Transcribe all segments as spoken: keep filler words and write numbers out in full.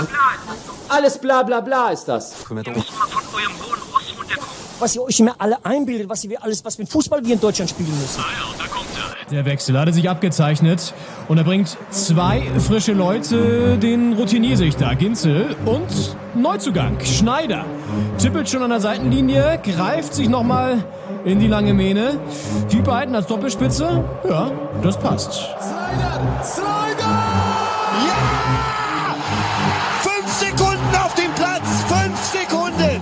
Alles bla bla bla ist das. Ihr müsst mal von eurem hohen Ross runterkommen. Was ihr euch immer alle einbildet, was ihr alles, was für ein Fußball wir in Deutschland spielen müssen. Ah ja, da kommt er. Der Wechsel hatte sich abgezeichnet und er bringt zwei frische Leute, den routiniert sich da, Ginzel und Neuzugang, Schneider. Tippelt schon an der Seitenlinie, greift sich nochmal in die lange Mähne. Die beiden als Doppelspitze, ja, das passt. Slider! Slider! Ja! Fünf Sekunden auf dem Platz! Fünf Sekunden!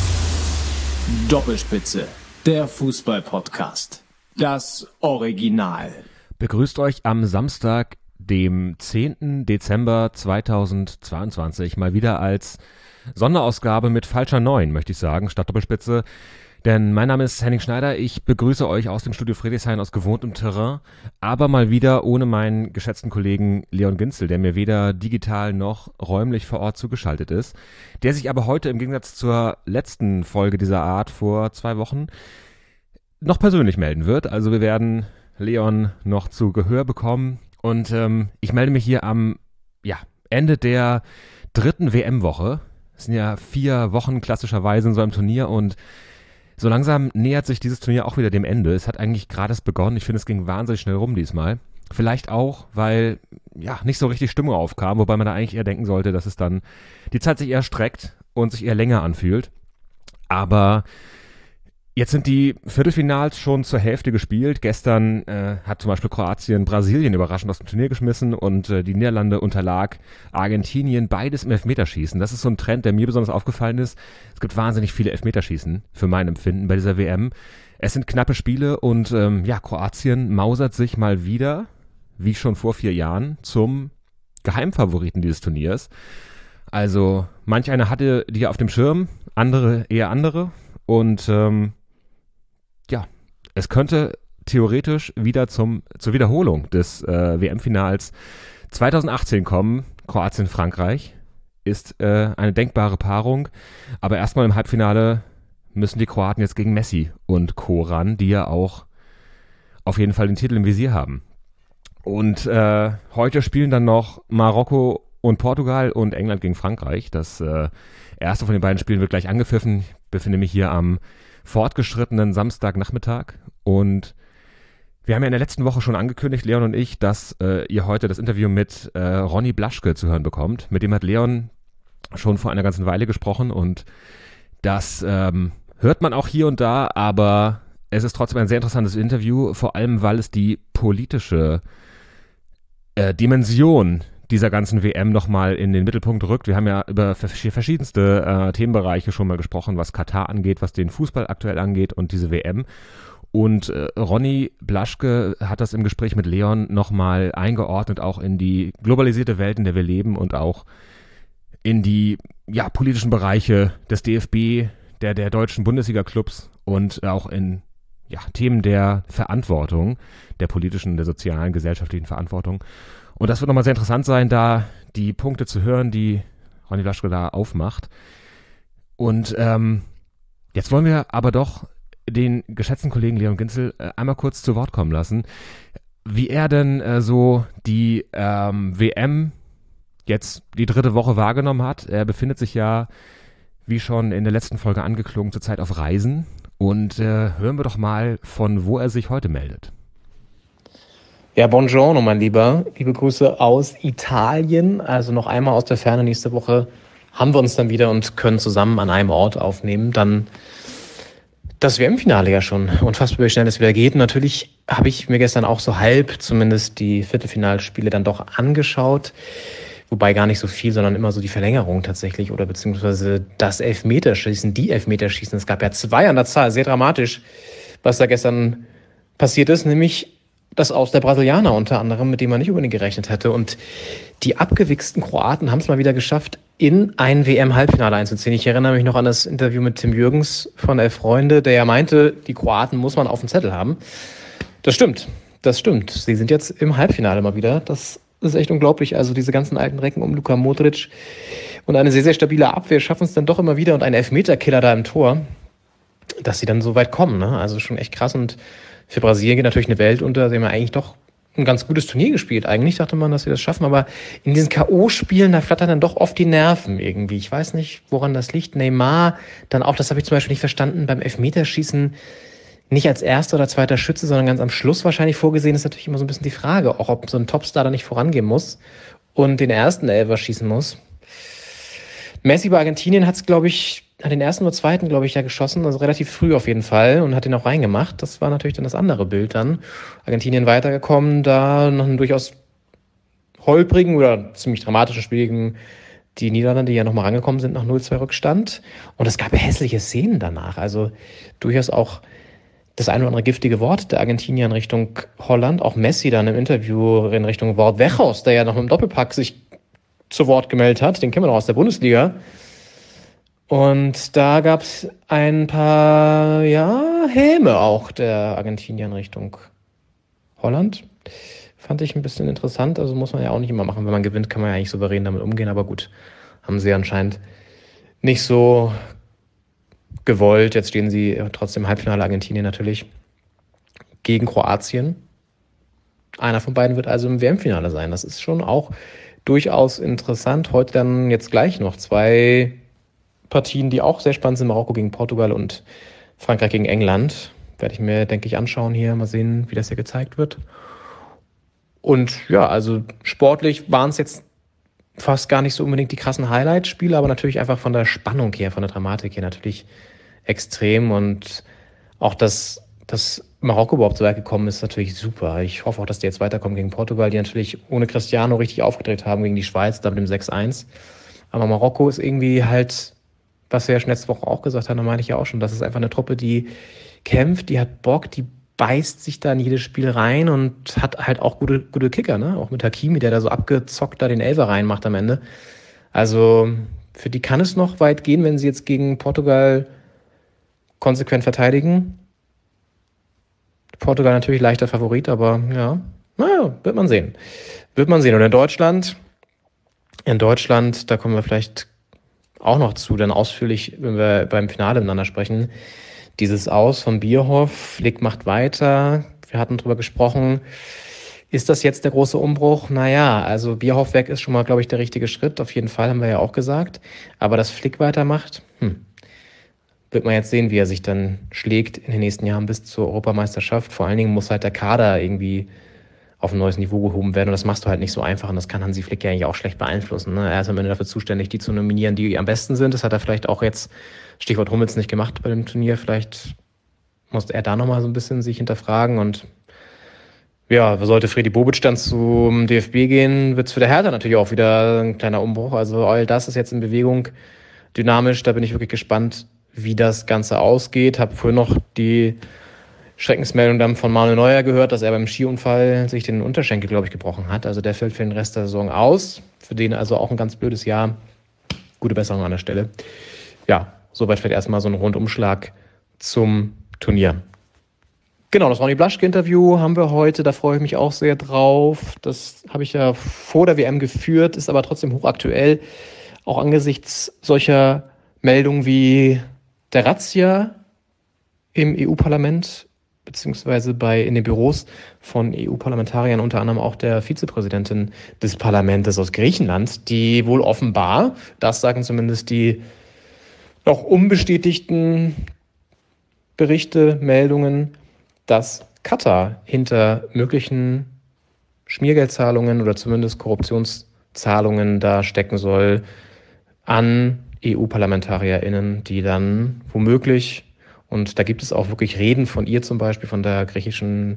Doppelspitze, der Fußball-Podcast. Das Original. Begrüßt euch am Samstag, dem zehnten Dezember zweitausendzweiundzwanzig, mal wieder als Sonderausgabe mit falscher Neun, möchte ich sagen, statt Doppelspitze. Denn mein Name ist Henning Schneider, ich begrüße euch aus dem Studio Friedrichshain aus gewohntem Terrain, aber mal wieder ohne meinen geschätzten Kollegen Leon Ginzel, der mir weder digital noch räumlich vor Ort zugeschaltet ist, der sich aber heute im Gegensatz zur letzten Folge dieser Art vor zwei Wochen noch persönlich melden wird. Also wir werden Leon noch zu Gehör bekommen und ähm, ich melde mich hier am ja, Ende der dritten W M-Woche. Es sind ja vier Wochen klassischerweise in so einem Turnier und so langsam nähert sich dieses Turnier auch wieder dem Ende. Es hat eigentlich gerade erst begonnen. Ich finde, es ging wahnsinnig schnell rum diesmal. Vielleicht auch, weil ja nicht so richtig Stimmung aufkam, wobei man da eigentlich eher denken sollte, dass es dann die Zeit sich eher streckt und sich eher länger anfühlt. Aber jetzt sind die Viertelfinals schon zur Hälfte gespielt. Gestern äh, hat zum Beispiel Kroatien Brasilien überraschend aus dem Turnier geschmissen und äh, die Niederlande unterlag Argentinien, beides im Elfmeterschießen. Das ist so ein Trend, der mir besonders aufgefallen ist. Es gibt wahnsinnig viele Elfmeterschießen für mein Empfinden bei dieser W M. Es sind knappe Spiele und ähm, ja, Kroatien mausert sich mal wieder, wie schon vor vier Jahren, zum Geheimfavoriten dieses Turniers. Also manch einer hatte die auf dem Schirm, andere eher andere und ähm, ja, es könnte theoretisch wieder zum zur Wiederholung des äh, W M-Finals zweitausendachtzehn kommen. Kroatien-Frankreich ist äh, eine denkbare Paarung, aber erstmal im Halbfinale müssen die Kroaten jetzt gegen Messi und Co. ran, die ja auch auf jeden Fall den Titel im Visier haben. Und äh, heute spielen dann noch Marokko und Portugal und England gegen Frankreich. Das äh, erste von den beiden Spielen wird gleich angepfiffen. Ich befinde mich hier am fortgeschrittenen Samstagnachmittag und wir haben ja in der letzten Woche schon angekündigt, Leon und ich, dass äh, ihr heute das Interview mit äh, Ronny Blaschke zu hören bekommt. Mit dem hat Leon schon vor einer ganzen Weile gesprochen und das ähm, hört man auch hier und da, aber es ist trotzdem ein sehr interessantes Interview, vor allem weil es die politische äh, Dimension dieser ganzen W M nochmal in den Mittelpunkt rückt. Wir haben ja über verschiedenste äh, Themenbereiche schon mal gesprochen, was Katar angeht, was den Fußball aktuell angeht und diese W M. Und äh, Ronny Blaschke hat das im Gespräch mit Leon nochmal eingeordnet, auch in die globalisierte Welt, in der wir leben und auch in die ja, politischen Bereiche des D F B, der, der deutschen Bundesliga-Clubs und auch in ja, Themen der Verantwortung, der politischen, der sozialen, gesellschaftlichen Verantwortung. Und das wird nochmal sehr interessant sein, da die Punkte zu hören, die Ronny Blaschke da aufmacht. Und ähm, jetzt wollen wir aber doch den geschätzten Kollegen Leon Ginzel äh, einmal kurz zu Wort kommen lassen, wie er denn äh, so die ähm, W M jetzt die dritte Woche wahrgenommen hat. Er befindet sich ja, wie schon in der letzten Folge angeklungen, zurzeit auf Reisen. Und äh, hören wir doch mal, von wo er sich heute meldet. Ja, buongiorno, mein Lieber. Liebe Grüße aus Italien. Also noch einmal aus der Ferne. Nächste Woche haben wir uns dann wieder und können zusammen an einem Ort aufnehmen. Dann das W M-Finale ja schon. Unfassbar, wie schnell es wieder geht. Natürlich habe ich mir gestern auch so halb zumindest die Viertelfinalspiele dann doch angeschaut. Wobei gar nicht so viel, sondern immer so die Verlängerung tatsächlich oder beziehungsweise das Elfmeterschießen, die Elfmeterschießen. Es gab ja zwei an der Zahl. Sehr dramatisch, was da gestern passiert ist, nämlich das Aus der Brasilianer unter anderem, mit dem man nicht unbedingt gerechnet hätte. Und die abgewichsten Kroaten haben es mal wieder geschafft, in ein W M-Halbfinale einzuziehen. Ich erinnere mich noch an das Interview mit Tim Jürgens von Elf Freunde, der ja meinte, die Kroaten muss man auf dem Zettel haben. Das stimmt, das stimmt. Sie sind jetzt im Halbfinale mal wieder. Das ist echt unglaublich. Also diese ganzen alten Recken um Luka Modric und eine sehr, sehr stabile Abwehr schaffen es dann doch immer wieder und ein Elfmeterkiller da im Tor, dass sie dann so weit kommen. Ne? Also schon echt krass. Und für Brasilien geht natürlich eine Welt unter, dem man eigentlich doch ein ganz gutes Turnier gespielt. Eigentlich dachte man, dass sie das schaffen, aber in diesen K O-Spielen, da flattern dann doch oft die Nerven irgendwie. Ich weiß nicht, woran das liegt. Neymar, dann auch, das habe ich zum Beispiel nicht verstanden, beim Elfmeterschießen nicht als erster oder zweiter Schütze, sondern ganz am Schluss wahrscheinlich vorgesehen, ist natürlich immer so ein bisschen die Frage, auch ob so ein Topstar da nicht vorangehen muss und den ersten Elfer schießen muss. Messi bei Argentinien hat es, glaube ich, hat den ersten oder zweiten, glaube ich, ja geschossen, also relativ früh auf jeden Fall und hat den auch reingemacht. Das war natürlich dann das andere Bild dann. Argentinien weitergekommen, da noch einen durchaus holprigen oder ziemlich dramatischen Spiel gegen die Niederlande, die ja nochmal rangekommen sind nach null zwei Rückstand. Und es gab hässliche Szenen danach, also durchaus auch das ein oder andere giftige Wort der Argentinier in Richtung Holland. Auch Messi dann im Interview in Richtung Wout Weghorst, der ja noch im Doppelpack sich zu Wort gemeldet hat, den kennen wir noch aus der Bundesliga. Und da gab es ein paar, ja, Häme auch der Argentinier in Richtung Holland. Fand ich ein bisschen interessant. Also muss man ja auch nicht immer machen. Wenn man gewinnt, kann man ja eigentlich souverän damit umgehen. Aber gut, haben sie anscheinend nicht so gewollt. Jetzt stehen sie trotzdem im Halbfinale, Argentinien natürlich, gegen Kroatien. Einer von beiden wird also im W M-Finale sein. Das ist schon auch durchaus interessant. Heute dann jetzt gleich noch zwei Partien, die auch sehr spannend sind. Marokko gegen Portugal und Frankreich gegen England. Werde ich mir, denke ich, anschauen hier. Mal sehen, wie das hier gezeigt wird. Und ja, also sportlich waren es jetzt fast gar nicht so unbedingt die krassen Highlight-Spiele, aber natürlich einfach von der Spannung her, von der Dramatik her natürlich extrem. Und auch, dass, dass Marokko überhaupt so weit gekommen ist, natürlich super. Ich hoffe auch, dass die jetzt weiterkommen gegen Portugal, die natürlich ohne Cristiano richtig aufgedreht haben gegen die Schweiz, da mit dem sechs eins. Aber Marokko ist irgendwie halt, was wir ja schon letzte Woche auch gesagt haben, da meine ich ja auch schon, das ist einfach eine Truppe, die kämpft, die hat Bock, die beißt sich da in jedes Spiel rein und hat halt auch gute, gute Kicker, ne? Auch mit Hakimi, der da so abgezockt da den Elfer reinmacht am Ende. Also für die kann es noch weit gehen, wenn sie jetzt gegen Portugal konsequent verteidigen. Portugal natürlich leichter Favorit, aber ja, naja, wird man sehen. Wird man sehen. Und in Deutschland, in Deutschland, da kommen wir vielleicht auch noch zu, dann ausführlich, wenn wir beim Finale miteinander sprechen. Dieses Aus von Bierhoff, Flick macht weiter. Wir hatten drüber gesprochen. Ist das jetzt der große Umbruch? Naja, also Bierhoff weg ist schon mal, glaube ich, der richtige Schritt. Auf jeden Fall, haben wir ja auch gesagt. Aber dass Flick weitermacht, hm, wird man jetzt sehen, wie er sich dann schlägt in den nächsten Jahren bis zur Europameisterschaft. Vor allen Dingen muss halt der Kader irgendwie auf ein neues Niveau gehoben werden. Und das machst du halt nicht so einfach. Und das kann Hansi Flick ja eigentlich auch schlecht beeinflussen. Ne? Er ist am Ende dafür zuständig, die zu nominieren, die am besten sind. Das hat er vielleicht auch jetzt, Stichwort Hummels, nicht gemacht bei dem Turnier. Vielleicht muss er da nochmal so ein bisschen sich hinterfragen. Und ja, sollte Freddy Bobic dann zum D F B gehen, wird es für der Hertha natürlich auch wieder ein kleiner Umbruch. Also all das ist jetzt in Bewegung, dynamisch. Da bin ich wirklich gespannt, wie das Ganze ausgeht. Habe vorhin noch die Schreckensmeldung dann von Manuel Neuer gehört, dass er beim Skiunfall sich den Unterschenkel, glaube ich, gebrochen hat. Also der fällt für den Rest der Saison aus. Für den also auch ein ganz blödes Jahr. Gute Besserung an der Stelle. Ja, soweit vielleicht erstmal so ein Rundumschlag zum Turnier. Genau, das Ronny Blaschke-Interview haben wir heute. Da freue ich mich auch sehr drauf. Das habe ich ja vor der W M geführt, ist aber trotzdem hochaktuell. Auch angesichts solcher Meldungen wie der Razzia im E U-Parlament, beziehungsweise bei in den Büros von E U-Parlamentariern, unter anderem auch der Vizepräsidentin des Parlaments aus Griechenland, die wohl offenbar, das sagen zumindest die noch unbestätigten Berichte, Meldungen, dass Katar hinter möglichen Schmiergeldzahlungen oder zumindest Korruptionszahlungen da stecken soll an E U-ParlamentarierInnen, die dann womöglich, und da gibt es auch wirklich Reden von ihr zum Beispiel, von der griechischen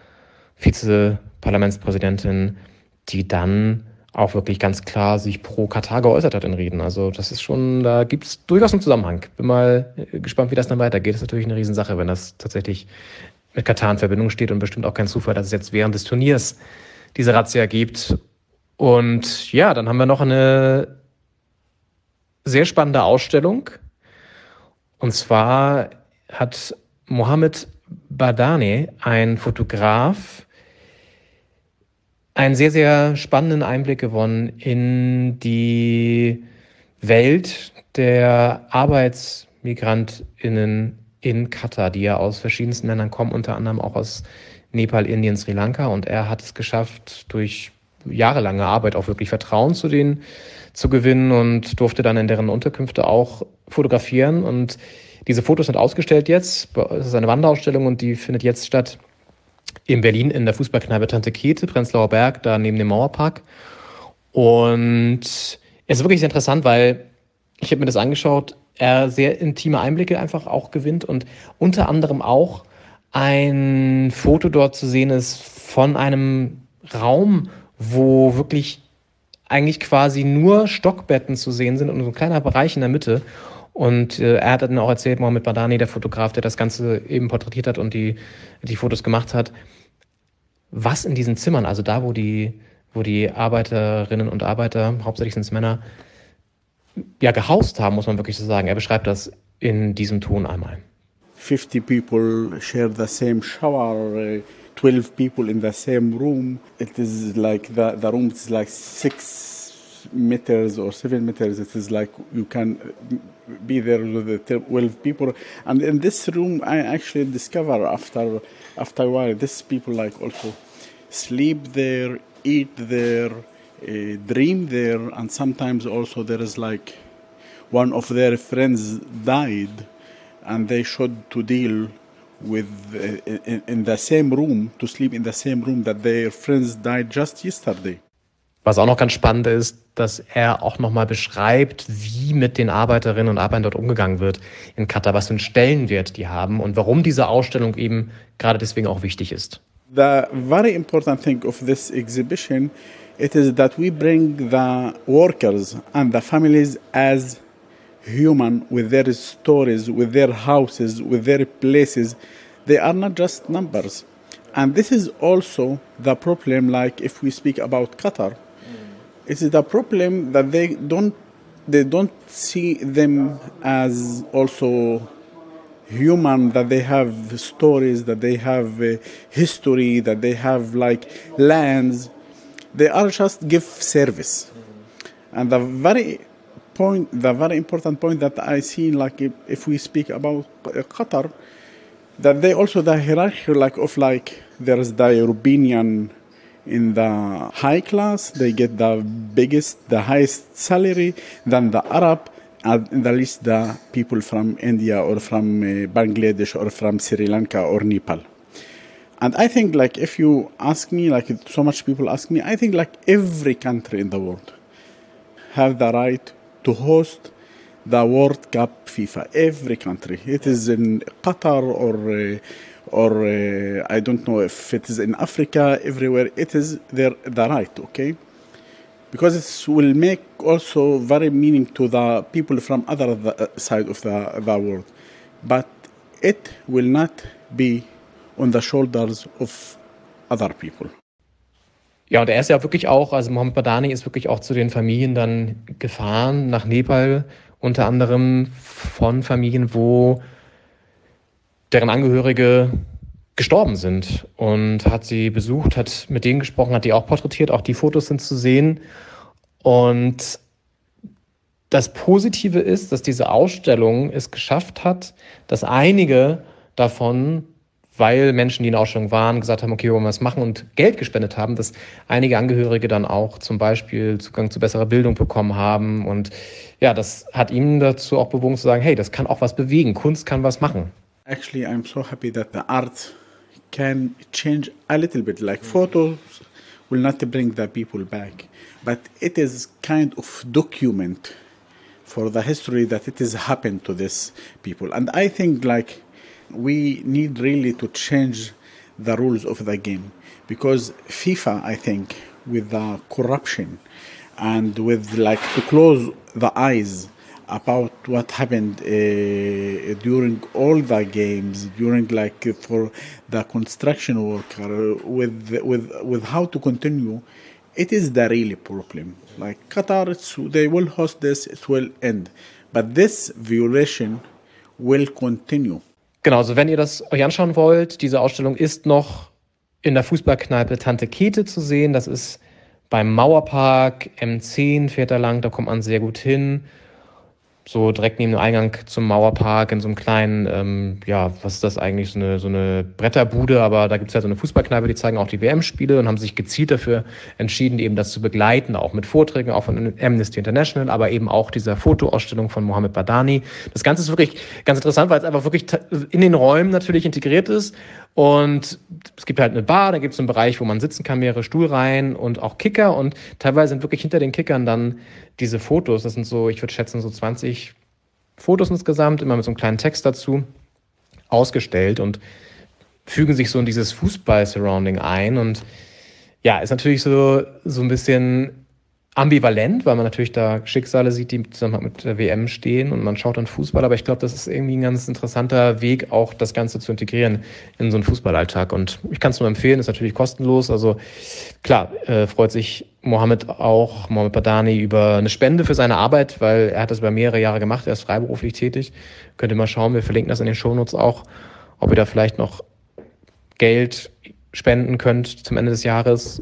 Vizeparlamentspräsidentin, die dann auch wirklich ganz klar sich pro Katar geäußert hat in Reden. Also das ist schon, da gibt es durchaus einen Zusammenhang. Bin mal gespannt, wie das dann weitergeht. Das ist natürlich eine Riesensache, wenn das tatsächlich mit Katar in Verbindung steht, und bestimmt auch kein Zufall, dass es jetzt während des Turniers diese Razzia gibt. Und ja, dann haben wir noch eine sehr spannende Ausstellung. Und zwar hat Mohamed Badane, ein Fotograf, einen sehr, sehr spannenden Einblick gewonnen in die Welt der ArbeitsmigrantInnen in Katar, die ja aus verschiedensten Ländern kommen, unter anderem auch aus Nepal, Indien, Sri Lanka. Und er hat es geschafft, durch jahrelange Arbeit auch wirklich Vertrauen zu denen zu gewinnen und durfte dann in deren Unterkünfte auch fotografieren. Und diese Fotos sind ausgestellt jetzt. Es ist eine Wanderausstellung und die findet jetzt statt in Berlin in der Fußballkneipe Tante Käthe, Prenzlauer Berg, da neben dem Mauerpark. Und es ist wirklich sehr interessant, weil ich habe mir das angeschaut, er sehr intime Einblicke einfach auch gewinnt und unter anderem auch ein Foto dort zu sehen ist von einem Raum, wo wirklich eigentlich quasi nur Stockbetten zu sehen sind und so ein kleiner Bereich in der Mitte. Und äh, er hat dann auch erzählt, Mohammed Badani, der Fotograf, der das Ganze eben porträtiert hat und die, die Fotos gemacht hat, was in diesen Zimmern, also da, wo die, wo die Arbeiterinnen und Arbeiter, hauptsächlich sind es Männer, ja, gehaust haben, muss man wirklich so sagen. Er beschreibt das in diesem Ton einmal. fifty people share the same shower, uh, twelve people in the same room. It is like the, the room is like six meters or seven meters. It is like you can be there with the twelve people. And in this room, I actually discover after after a while, these people like also sleep there, eat there, uh, dream there, and sometimes also there is like one of their friends died, and they should to deal with uh, in, in the same room, to sleep in the same room that their friends died just yesterday. Was auch noch ganz spannend ist, dass er auch nochmal beschreibt, wie mit den Arbeiterinnen und Arbeitern dort umgegangen wird in Katar, was für einen Stellenwert die haben und warum diese Ausstellung eben gerade deswegen auch wichtig ist. The very important thing of this exhibition, it is that we bring the workers and the families as human with their stories, with their houses, with their places. They are not just numbers. And this is also the problem, like if we speak about Qatar. Mm. It is the problem that they don't they don't see them as also human, that they have stories, that they have uh, history, that they have like lands. They are just give service. Mm. And the very point, the very important point that I see, like if, if we speak about Qatar, that they also the hierarchy like of like there is the European in the high class, they get the biggest, the highest salary, then the Arab, and in the least the people from India or from uh, Bangladesh or from Sri Lanka or Nepal. And I think like if you ask me, like so much people ask me, I think like every country in the world have the right to host the World Cup FIFA. Every country. It is in Qatar or uh, or uh, I don't know if it is in Africa. Everywhere it is their the right. Okay, because it will make also very meaning to the people from other the, side of the the world, but it will not be on the shoulders of other people. Ja, und er ist ja wirklich auch, also Mohammed Badani ist wirklich auch zu den Familien dann gefahren nach Nepal, unter anderem von Familien, wo deren Angehörige gestorben sind, und hat sie besucht, hat mit denen gesprochen, hat die auch porträtiert, auch die Fotos sind zu sehen. Und das Positive ist, dass diese Ausstellung es geschafft hat, dass einige davon, weil Menschen, die in der Ausstellung waren, gesagt haben, okay, wir wollen was machen und Geld gespendet haben, dass einige Angehörige dann auch zum Beispiel Zugang zu besserer Bildung bekommen haben. Und ja, das hat ihn dazu auch bewogen zu sagen, hey, das kann auch was bewegen, Kunst kann was machen. Actually, I'm so happy that the art can change a little bit. Like photos will not bring the people back, but it is kind of document for the history that it has happened to these people. And I think like we need really to change the rules of the game, because FIFA, I think, with the corruption and with like to close the eyes about what happened uh, during all the games, during like for the construction worker, with with with how to continue, it is the real problem. Like Qatar, it's, they will host this, it will end, but this violation will continue. Genau, also wenn ihr das euch anschauen wollt, diese Ausstellung ist noch in der Fußballkneipe Tante Käthe zu sehen. Das ist beim Mauerpark, M zehn fährt er lang, da kommt man sehr gut hin. so direkt neben dem Eingang zum Mauerpark in so einem kleinen, ähm, ja, was ist das eigentlich, so eine, so eine Bretterbude, aber da gibt es ja so eine Fußballkneipe, die zeigen auch die W M-Spiele und haben sich gezielt dafür entschieden, eben das zu begleiten, auch mit Vorträgen, auch von Amnesty International, aber eben auch dieser Fotoausstellung von Mohamed Badani. Das Ganze ist wirklich ganz interessant, weil es einfach wirklich in den Räumen natürlich integriert ist. Und es gibt halt eine Bar, da gibt es einen Bereich, wo man sitzen kann, mehrere Stuhlreihen und auch Kicker. Und teilweise sind wirklich hinter den Kickern dann diese Fotos. Das sind so, ich würde schätzen, so zwanzig Fotos insgesamt, immer mit so einem kleinen Text dazu, ausgestellt und fügen sich so in dieses Fußball-Surrounding ein. Und ja, ist natürlich so, so ein bisschen ambivalent, weil man natürlich da Schicksale sieht, die zusammen mit der W M stehen und man schaut dann Fußball, aber ich glaube, das ist irgendwie ein ganz interessanter Weg, auch das Ganze zu integrieren in so einen Fußballalltag und ich kann es nur empfehlen, ist natürlich kostenlos, also klar, äh, freut sich Mohamed auch, Mohamed Badani, über eine Spende für seine Arbeit, weil er hat das über mehrere Jahre gemacht, er ist freiberuflich tätig, könnt ihr mal schauen, wir verlinken das in den Shownotes auch, ob ihr da vielleicht noch Geld spenden könnt zum Ende des Jahres.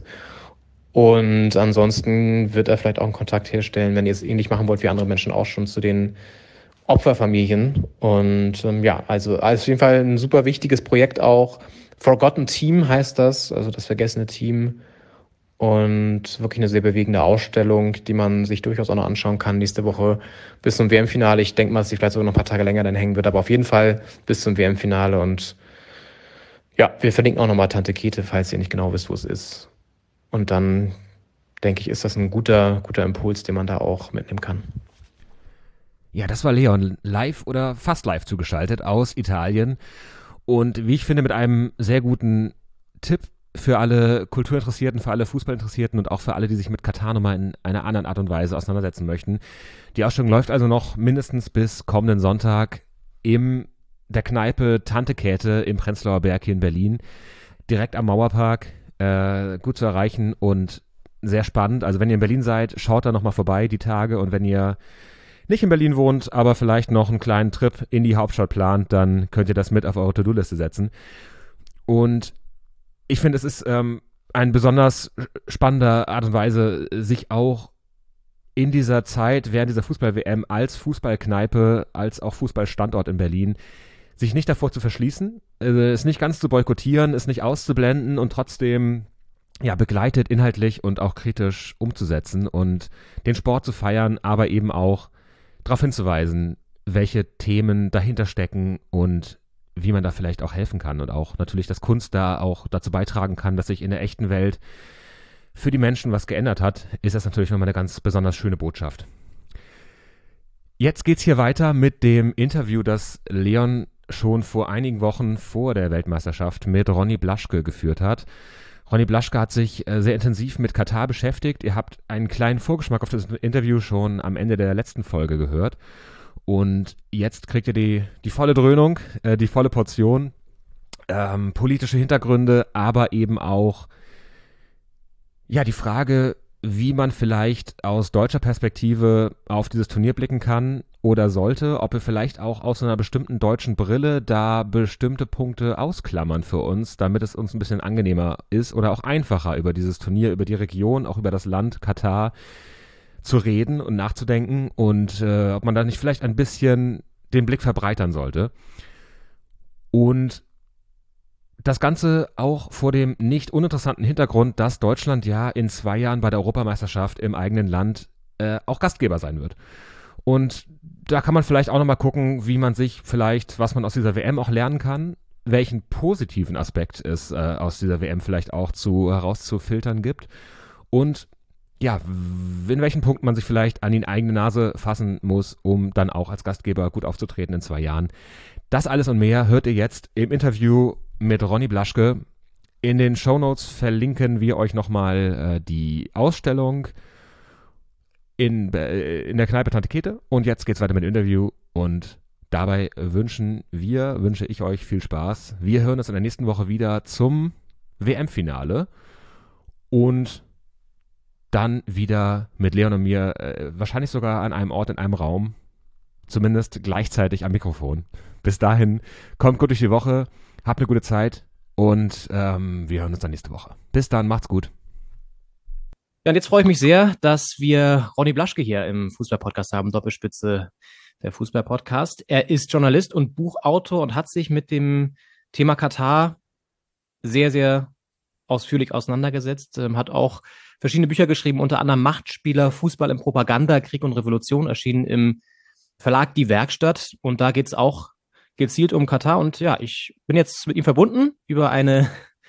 Und ansonsten wird er vielleicht auch einen Kontakt herstellen, wenn ihr es ähnlich machen wollt wie andere Menschen auch schon, zu den Opferfamilien. Und ähm, ja, also, also auf jeden Fall ein super wichtiges Projekt auch. Forgotten Team heißt das, also das vergessene Team. Und wirklich eine sehr bewegende Ausstellung, die man sich durchaus auch noch anschauen kann nächste Woche bis zum W M-Finale. Ich denke mal, dass sie vielleicht sogar noch ein paar Tage länger dann hängen wird, aber auf jeden Fall bis zum W M-Finale. Und ja, wir verlinken auch nochmal Tante Käthe, falls ihr nicht genau wisst, wo es ist. Und dann, denke ich, ist das ein guter, guter Impuls, den man da auch mitnehmen kann. Ja, das war Leon, live oder fast live zugeschaltet aus Italien. Und wie ich finde, mit einem sehr guten Tipp für alle Kulturinteressierten, für alle Fußballinteressierten und auch für alle, die sich mit Katar nochmal in einer anderen Art und Weise auseinandersetzen möchten. Die Ausstellung läuft also noch mindestens bis kommenden Sonntag in der Kneipe Tante Käthe im Prenzlauer Berg hier in Berlin, direkt am Mauerpark. Äh, gut zu erreichen und sehr spannend. Also wenn ihr in Berlin seid, schaut da nochmal vorbei die Tage und wenn ihr nicht in Berlin wohnt, aber vielleicht noch einen kleinen Trip in die Hauptstadt plant, dann könnt ihr das mit auf eure To-Do-Liste setzen. Und ich finde, es ist ähm, eine besonders spannende Art und Weise, sich auch in dieser Zeit, während dieser Fußball-W M als Fußballkneipe, als auch Fußballstandort in Berlin, sich nicht davor zu verschließen, es nicht ganz zu boykottieren, es nicht auszublenden und trotzdem ja begleitet, inhaltlich und auch kritisch umzusetzen und den Sport zu feiern, aber eben auch darauf hinzuweisen, welche Themen dahinter stecken und wie man da vielleicht auch helfen kann und auch natürlich, dass Kunst da auch dazu beitragen kann, dass sich in der echten Welt für die Menschen was geändert hat, ist das natürlich nochmal eine ganz besonders schöne Botschaft. Jetzt geht's hier weiter mit dem Interview, das Leon schon vor einigen Wochen vor der Weltmeisterschaft mit Ronny Blaschke geführt hat. Ronny Blaschke hat sich äh, sehr intensiv mit Katar beschäftigt. Ihr habt einen kleinen Vorgeschmack auf das Interview schon am Ende der letzten Folge gehört. Und jetzt kriegt ihr die, die volle Dröhnung, äh, die volle Portion. Ähm, politische Hintergründe, aber eben auch ja die Frage, wie man vielleicht aus deutscher Perspektive auf dieses Turnier blicken kann oder sollte, ob wir vielleicht auch aus einer bestimmten deutschen Brille da bestimmte Punkte ausklammern für uns, damit es uns ein bisschen angenehmer ist oder auch einfacher über dieses Turnier, über die Region, auch über das Land Katar zu reden und nachzudenken und äh, ob man da nicht vielleicht ein bisschen den Blick verbreitern sollte. Und das Ganze auch vor dem nicht uninteressanten Hintergrund, dass Deutschland ja in zwei Jahren bei der Europameisterschaft im eigenen Land äh, auch Gastgeber sein wird. Und da kann man vielleicht auch nochmal gucken, wie man sich vielleicht, was man aus dieser W M auch lernen kann, welchen positiven Aspekt es äh, aus dieser W M vielleicht auch zu herauszufiltern gibt und ja, in welchen Punkten man sich vielleicht an die eigene Nase fassen muss, um dann auch als Gastgeber gut aufzutreten in zwei Jahren. Das alles und mehr hört ihr jetzt im Interview mit Ronny Blaschke. In den Shownotes verlinken wir euch nochmal äh, die Ausstellung in, äh, in der Kneipe Tante Käthe. Und jetzt geht's weiter mit dem Interview. Und dabei wünschen wir, wünsche ich euch viel Spaß. Wir hören uns in der nächsten Woche wieder zum W M-Finale. Und dann wieder mit Leon und mir, äh, wahrscheinlich sogar an einem Ort, in einem Raum. Zumindest gleichzeitig am Mikrofon. Bis dahin, kommt gut durch die Woche. Habt eine gute Zeit und ähm, wir hören uns dann nächste Woche. Bis dann, macht's gut. Ja, und jetzt freue ich mich sehr, dass wir Ronny Blaschke hier im Fußball-Podcast haben, Doppelspitze der Fußball-Podcast. Er ist Journalist und Buchautor und hat sich mit dem Thema Katar sehr, sehr ausführlich auseinandergesetzt, ähm, hat auch verschiedene Bücher geschrieben, unter anderem Machtspieler, Fußball im Propaganda, Krieg und Revolution, erschienen im Verlag Die Werkstatt. Und da geht es auch gezielt um Katar. Und ja, ich bin jetzt mit ihm verbunden über eine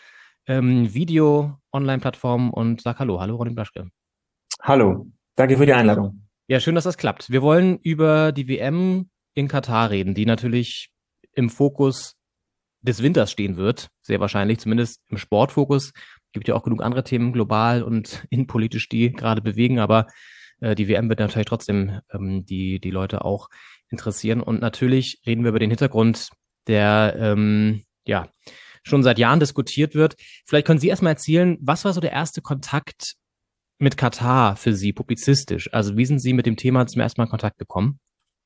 ähm, Video-Online-Plattform und sag Hallo. Hallo, Ronny Blaschke. Hallo, danke für die Einladung. Ja, schön, dass das klappt. Wir wollen über die W M in Katar reden, die natürlich im Fokus des Winters stehen wird, sehr wahrscheinlich, zumindest im Sportfokus. Gibt ja auch genug andere Themen global und innenpolitisch, die gerade bewegen, aber äh, die W M wird natürlich trotzdem ähm, die die Leute auch interessieren. Und natürlich reden wir über den Hintergrund, der ähm, ja schon seit Jahren diskutiert wird. Vielleicht können Sie erstmal erzählen, was war so der erste Kontakt mit Katar für Sie, publizistisch? Also wie sind Sie mit dem Thema zum ersten Mal in Kontakt gekommen?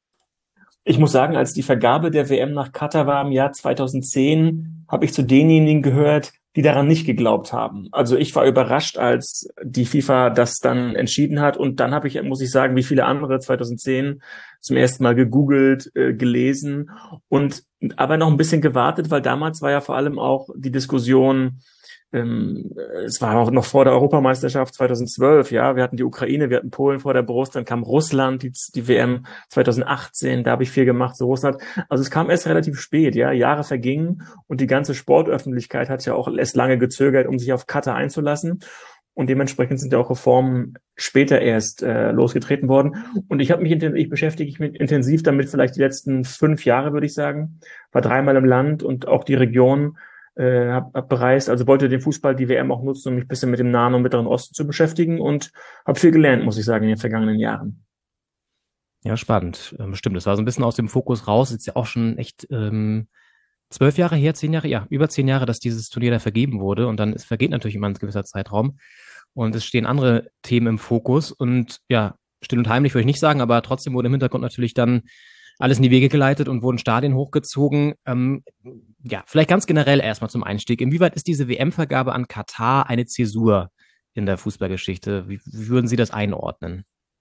Ich muss sagen, als die Vergabe der W M nach Katar war im Jahr zweitausendzehn, habe ich zu denjenigen gehört, die daran nicht geglaubt haben. Also ich war überrascht, als die FIFA das dann entschieden hat. Und dann habe ich, muss ich sagen, wie viele andere zweitausendzehn zum ersten Mal gegoogelt, äh, gelesen und aber noch ein bisschen gewartet, weil damals war ja vor allem auch die Diskussion, Ähm, es war auch noch vor der Europameisterschaft zweitausendzwölf, ja, wir hatten die Ukraine, wir hatten Polen vor der Brust, dann kam Russland, die, die W M zweitausendachtzehn, da habe ich viel gemacht zu Russland. Also es kam erst relativ spät, ja, Jahre vergingen und die ganze Sportöffentlichkeit hat ja auch erst lange gezögert, um sich auf Katar einzulassen. Und dementsprechend sind ja auch Reformen später erst äh, losgetreten worden. Und ich habe mich, ich beschäftige mich intensiv damit, vielleicht die letzten fünf Jahre, würde ich sagen, war dreimal im Land und auch die Region Äh, hab, hab bereist, also wollte den Fußball, die W M auch nutzen, um mich ein bisschen mit dem Nahen und Mittleren Osten zu beschäftigen und habe viel gelernt, muss ich sagen, in den vergangenen Jahren. Ja, spannend. Ähm, stimmt, das war so ein bisschen aus dem Fokus raus. Ist ja auch schon echt ähm, zwölf Jahre her, zehn Jahre, ja, über zehn Jahre, dass dieses Turnier da vergeben wurde und dann ist, vergeht natürlich immer ein gewisser Zeitraum und es stehen andere Themen im Fokus und ja, still und heimlich würde ich nicht sagen, aber trotzdem wurde im Hintergrund natürlich dann alles in die Wege geleitet und wurden Stadien hochgezogen. Ähm, ja, vielleicht ganz generell erstmal zum Einstieg. Inwieweit ist diese W M-Vergabe an Katar eine Zäsur in der Fußballgeschichte? Wie, wie würden Sie das einordnen?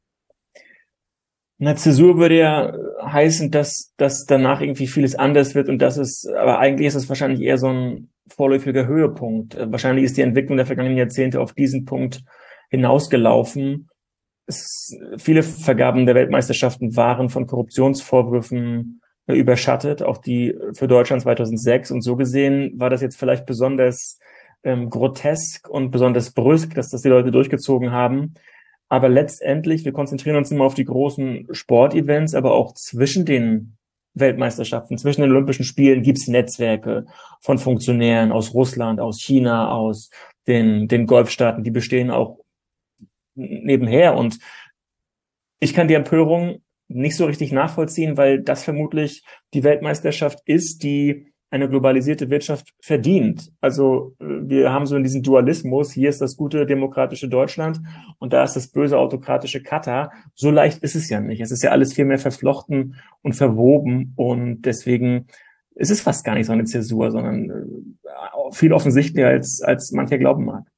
Eine Zäsur würde ja heißen, dass, dass danach irgendwie vieles anders wird und das ist, aber eigentlich ist es wahrscheinlich eher so ein vorläufiger Höhepunkt. Wahrscheinlich ist die Entwicklung der vergangenen Jahrzehnte auf diesen Punkt hinausgelaufen. Es, viele Vergaben der Weltmeisterschaften waren von Korruptionsvorwürfen äh, überschattet, auch die für Deutschland zweitausendsechs. Und so gesehen war das jetzt vielleicht besonders ähm, grotesk und besonders brüsk, dass das die Leute durchgezogen haben. Aber letztendlich, wir konzentrieren uns immer auf die großen Sportevents, aber auch zwischen den Weltmeisterschaften, zwischen den Olympischen Spielen gibt's Netzwerke von Funktionären aus Russland, aus China, aus den, den Golfstaaten, die bestehen auch nebenher und ich kann die Empörung nicht so richtig nachvollziehen, weil das vermutlich die Weltmeisterschaft ist, die eine globalisierte Wirtschaft verdient. Also wir haben so in diesem Dualismus, hier ist das gute demokratische Deutschland und da ist das böse autokratische Katar. So leicht ist es ja nicht. Es ist ja alles viel mehr verflochten und verwoben und deswegen ist es fast gar nicht so eine Zäsur, sondern viel offensichtlicher als, als mancher glauben mag.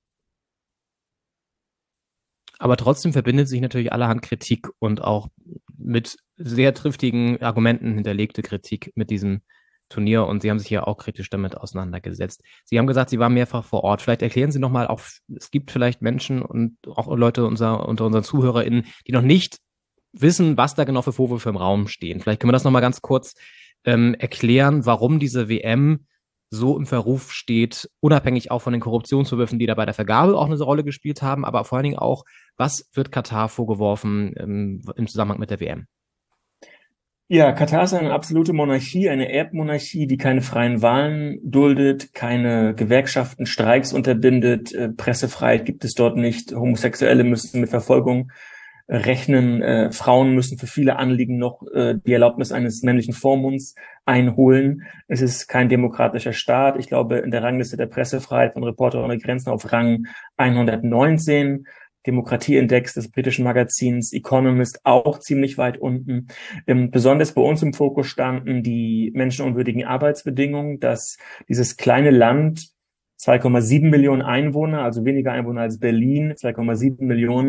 Aber trotzdem verbindet sich natürlich allerhand Kritik und auch mit sehr triftigen Argumenten hinterlegte Kritik mit diesem Turnier. Und Sie haben sich ja auch kritisch damit auseinandergesetzt. Sie haben gesagt, Sie waren mehrfach vor Ort. Vielleicht erklären Sie nochmal, auch es gibt vielleicht Menschen und auch Leute unser, unter unseren ZuhörerInnen, die noch nicht wissen, was da genau für Vorwürfe im Raum stehen. Vielleicht können wir das nochmal ganz kurz ähm, erklären, warum diese W M so im Verruf steht, unabhängig auch von den Korruptionsvorwürfen, die da bei der Vergabe auch eine Rolle gespielt haben, aber vor allen Dingen auch, was wird Katar vorgeworfen ähm, im Zusammenhang mit der W M? Ja, Katar ist eine absolute Monarchie, eine Erbmonarchie, die keine freien Wahlen duldet, keine Gewerkschaften, Streiks unterbindet, äh, Pressefreiheit gibt es dort nicht, Homosexuelle müssen mit Verfolgung äh, rechnen, äh, Frauen müssen für viele Anliegen noch äh, die Erlaubnis eines männlichen Vormunds einholen. Es ist kein demokratischer Staat. Ich glaube, in der Rangliste der Pressefreiheit von Reporter ohne Grenzen auf Rang hundertneunzehn. Demokratieindex des britischen Magazins Economist auch ziemlich weit unten. Ähm, besonders bei uns im Fokus standen die menschenunwürdigen Arbeitsbedingungen, dass dieses kleine Land, zwei Komma sieben Millionen Einwohner, also weniger Einwohner als Berlin, zwei Komma sieben Millionen,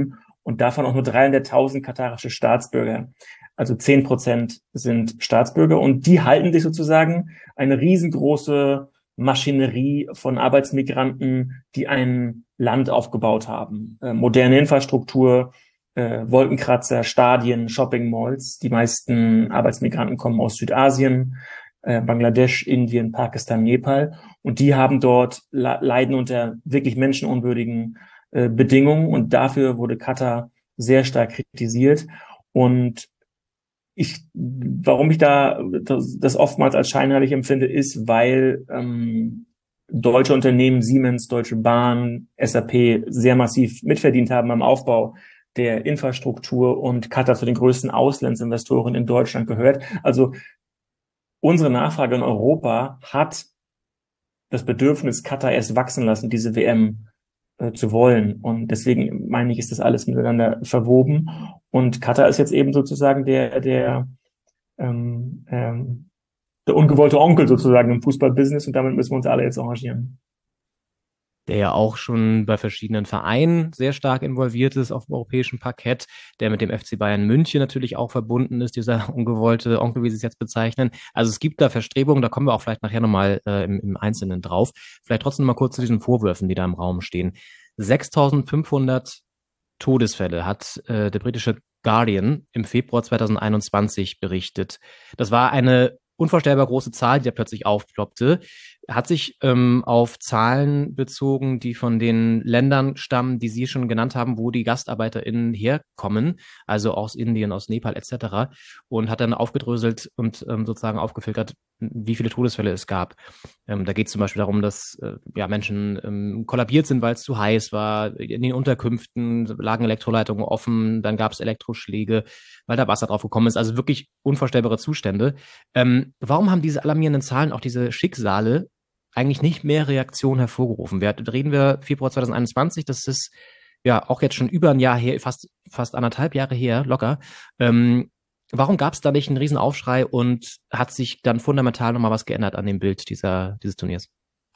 und davon auch nur dreihunderttausend katarische Staatsbürger. Also zehn Prozent sind Staatsbürger und die halten sich sozusagen eine riesengroße Maschinerie von Arbeitsmigranten, die ein Land aufgebaut haben. Äh, moderne Infrastruktur, äh, Wolkenkratzer, Stadien, Shopping Malls. Die meisten Arbeitsmigranten kommen aus Südasien, äh, Bangladesch, Indien, Pakistan, Nepal. Und die haben dort, le- leiden unter wirklich menschenunwürdigen äh, Bedingungen. Und dafür wurde Katar sehr stark kritisiert. Und Ich, warum ich da das, das oftmals als scheinheilig empfinde, ist, weil ähm, deutsche Unternehmen, Siemens, Deutsche Bahn, S A P sehr massiv mitverdient haben am Aufbau der Infrastruktur und Katar zu den größten Auslandsinvestoren in Deutschland gehört. Also unsere Nachfrage in Europa hat das Bedürfnis, Katar erst wachsen lassen, diese W M äh, zu wollen. Und deswegen meine ich, ist das alles miteinander verwoben. Und Katar ist jetzt eben sozusagen der, der, ähm, ähm, der ungewollte Onkel sozusagen im Fußballbusiness und damit müssen wir uns alle jetzt arrangieren. Der ja auch schon bei verschiedenen Vereinen sehr stark involviert ist auf dem europäischen Parkett, der mit dem F C Bayern München natürlich auch verbunden ist, dieser ungewollte Onkel, wie Sie es jetzt bezeichnen. Also es gibt da Verstrebungen, da kommen wir auch vielleicht nachher nochmal äh, im, im Einzelnen drauf. Vielleicht trotzdem mal kurz zu diesen Vorwürfen, die da im Raum stehen. sechstausendfünfhundert Todesfälle hat äh, der britische Guardian im Februar zweitausendeinundzwanzig berichtet. Das war eine unvorstellbar große Zahl, die da plötzlich aufploppte. Hat sich ähm, auf Zahlen bezogen, die von den Ländern stammen, die Sie schon genannt haben, wo die GastarbeiterInnen herkommen, also aus Indien, aus Nepal et cetera. Und hat dann aufgedröselt und ähm, sozusagen aufgefiltert, wie viele Todesfälle es gab. Ähm, da geht es zum Beispiel darum, dass äh, ja, Menschen ähm, kollabiert sind, weil es zu heiß war. In den Unterkünften lagen Elektroleitungen offen, dann gab es Elektroschläge, weil da Wasser drauf gekommen ist. Also wirklich unvorstellbare Zustände. Ähm, warum haben diese alarmierenden Zahlen, auch diese Schicksale, eigentlich nicht mehr Reaktion hervorgerufen? Wir, reden wir Februar zweitausendeinundzwanzig, das ist ja auch jetzt schon über ein Jahr her, fast, fast anderthalb Jahre her, locker. Ähm, warum gab es da nicht einen riesen Aufschrei und hat sich dann fundamental nochmal was geändert an dem Bild dieser, dieses Turniers?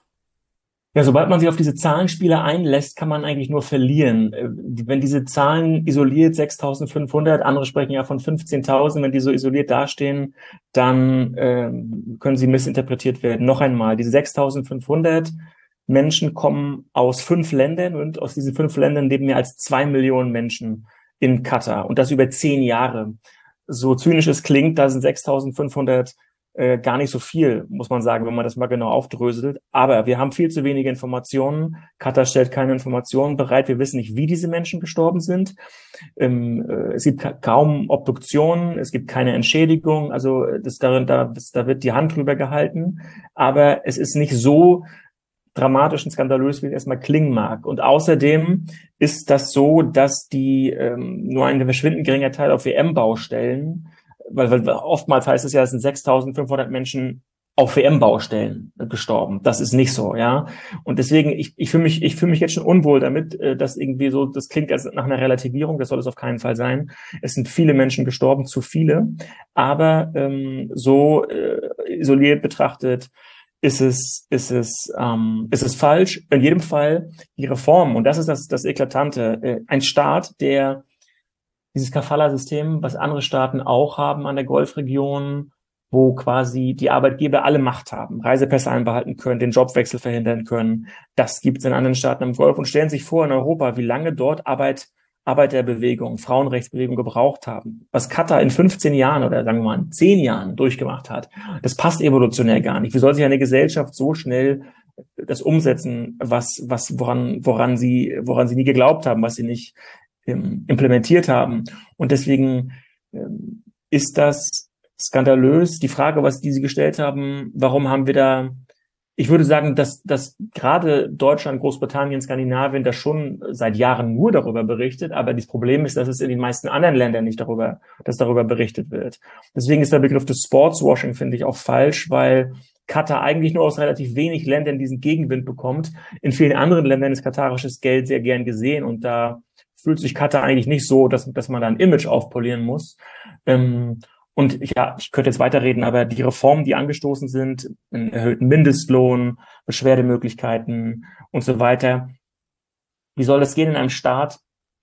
Ja, sobald man sich auf diese Zahlenspiele einlässt, kann man eigentlich nur verlieren. Wenn diese Zahlen isoliert sechstausendfünfhundert, andere sprechen ja von fünfzehntausend, wenn die so isoliert dastehen, dann äh, können sie missinterpretiert werden. Noch einmal, diese sechstausendfünfhundert Menschen kommen aus fünf Ländern und aus diesen fünf Ländern leben mehr als zwei Millionen Menschen in Katar und das über zehn Jahre. So zynisch es klingt, da sind sechstausendfünfhundert Äh, gar nicht so viel, muss man sagen, wenn man das mal genau aufdröselt. Aber wir haben viel zu wenige Informationen. Katar stellt keine Informationen bereit. Wir wissen nicht, wie diese Menschen gestorben sind. Ähm, äh, es gibt ka- kaum Obduktionen. Es gibt keine Entschädigung. Also das, darin, da, das, da wird die Hand drüber gehalten. Aber es ist nicht so dramatisch und skandalös, wie es erstmal klingen mag. Und außerdem ist das so, dass die ähm, nur ein verschwindend geringer Teil auf W M-Baustellen, weil, weil oftmals heißt es ja, es sind sechstausendfünfhundert Menschen auf W M-Baustellen gestorben. Das ist nicht so, ja. Und deswegen, ich, ich fühle mich, ich fühle mich jetzt schon unwohl damit, dass irgendwie so, das klingt als nach einer Relativierung, das soll es auf keinen Fall sein. Es sind viele Menschen gestorben, zu viele. Aber ähm, so äh, isoliert betrachtet ist es, ist es, ähm, ist es falsch. In jedem Fall die Reform, und das ist das, das Eklatante, äh, ein Staat, der dieses Kafala-System, was andere Staaten auch haben an der Golfregion, wo quasi die Arbeitgeber alle Macht haben, Reisepässe einbehalten können, den Jobwechsel verhindern können. Das gibt es in anderen Staaten im Golf. Und stellen Sie sich vor in Europa, wie lange dort Arbeit, Arbeiterbewegung, Frauenrechtsbewegung gebraucht haben. Was Katar in fünfzehn Jahren oder sagen wir mal in zehn Jahren durchgemacht hat, das passt evolutionär gar nicht. Wie soll sich eine Gesellschaft so schnell das umsetzen, was, was, woran, woran sie, woran sie nie geglaubt haben, was sie nicht implementiert haben. Und deswegen ähm, ist das skandalös. Die Frage, was die Sie gestellt haben, warum haben wir da, ich würde sagen, dass, dass gerade Deutschland, Großbritannien, Skandinavien da schon seit Jahren nur darüber berichtet, aber das Problem ist, dass es in den meisten anderen Ländern nicht darüber, dass darüber berichtet wird. Deswegen ist der Begriff des Sportswashing, finde ich, auch falsch, weil Katar eigentlich nur aus relativ wenig Ländern diesen Gegenwind bekommt. In vielen anderen Ländern ist katarisches Geld sehr gern gesehen und da fühlt sich Katar eigentlich nicht so, dass, dass man da ein Image aufpolieren muss. Ähm, und ja, ich könnte jetzt weiterreden, aber die Reformen, die angestoßen sind, einen erhöhten Mindestlohn, Beschwerdemöglichkeiten und so weiter, wie soll das gehen in einem Staat,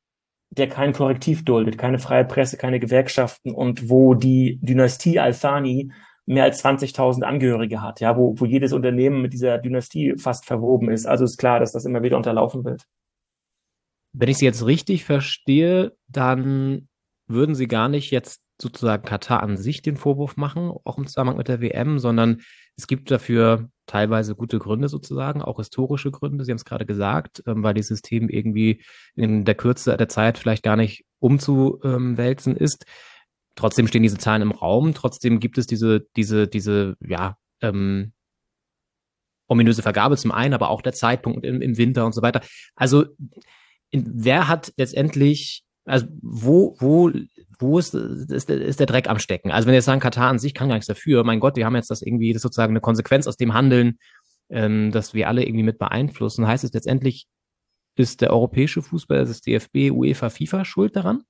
der kein Korrektiv duldet, keine freie Presse, keine Gewerkschaften und wo die Dynastie Al-Thani mehr als zwanzigtausend Angehörige hat, ja, wo, wo jedes Unternehmen mit dieser Dynastie fast verwoben ist. Also ist klar, dass das immer wieder unterlaufen wird. Wenn ich Sie jetzt richtig verstehe, dann würden Sie gar nicht jetzt sozusagen Katar an sich den Vorwurf machen, auch im Zusammenhang mit der W M, sondern es gibt dafür teilweise gute Gründe sozusagen, auch historische Gründe, Sie haben es gerade gesagt, ähm, weil dieses System irgendwie in der Kürze der Zeit vielleicht gar nicht umzuwälzen ist. Trotzdem stehen diese Zahlen im Raum, trotzdem gibt es diese, diese, diese, ja, ähm, ominöse Vergabe zum einen, aber auch der Zeitpunkt im, im Winter und so weiter. Also in, wer hat letztendlich, also wo, wo, wo ist, ist, ist der Dreck am Stecken? Also wenn wir jetzt sagen, Katar an sich kann gar nichts dafür, mein Gott, wir haben jetzt das irgendwie, das ist sozusagen eine Konsequenz aus dem Handeln, ähm, dass wir alle irgendwie mit beeinflussen. Heißt es letztendlich, ist der europäische Fußball, das ist D F B, UEFA, FIFA schuld daran?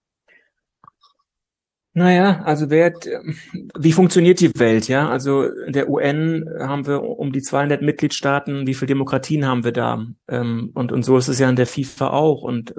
Naja, also wer, wie funktioniert die Welt, ja? Also in der U N haben wir um die zweihundert Mitgliedstaaten, wie viele Demokratien haben wir da? Und, und so ist es ja in der FIFA auch. Und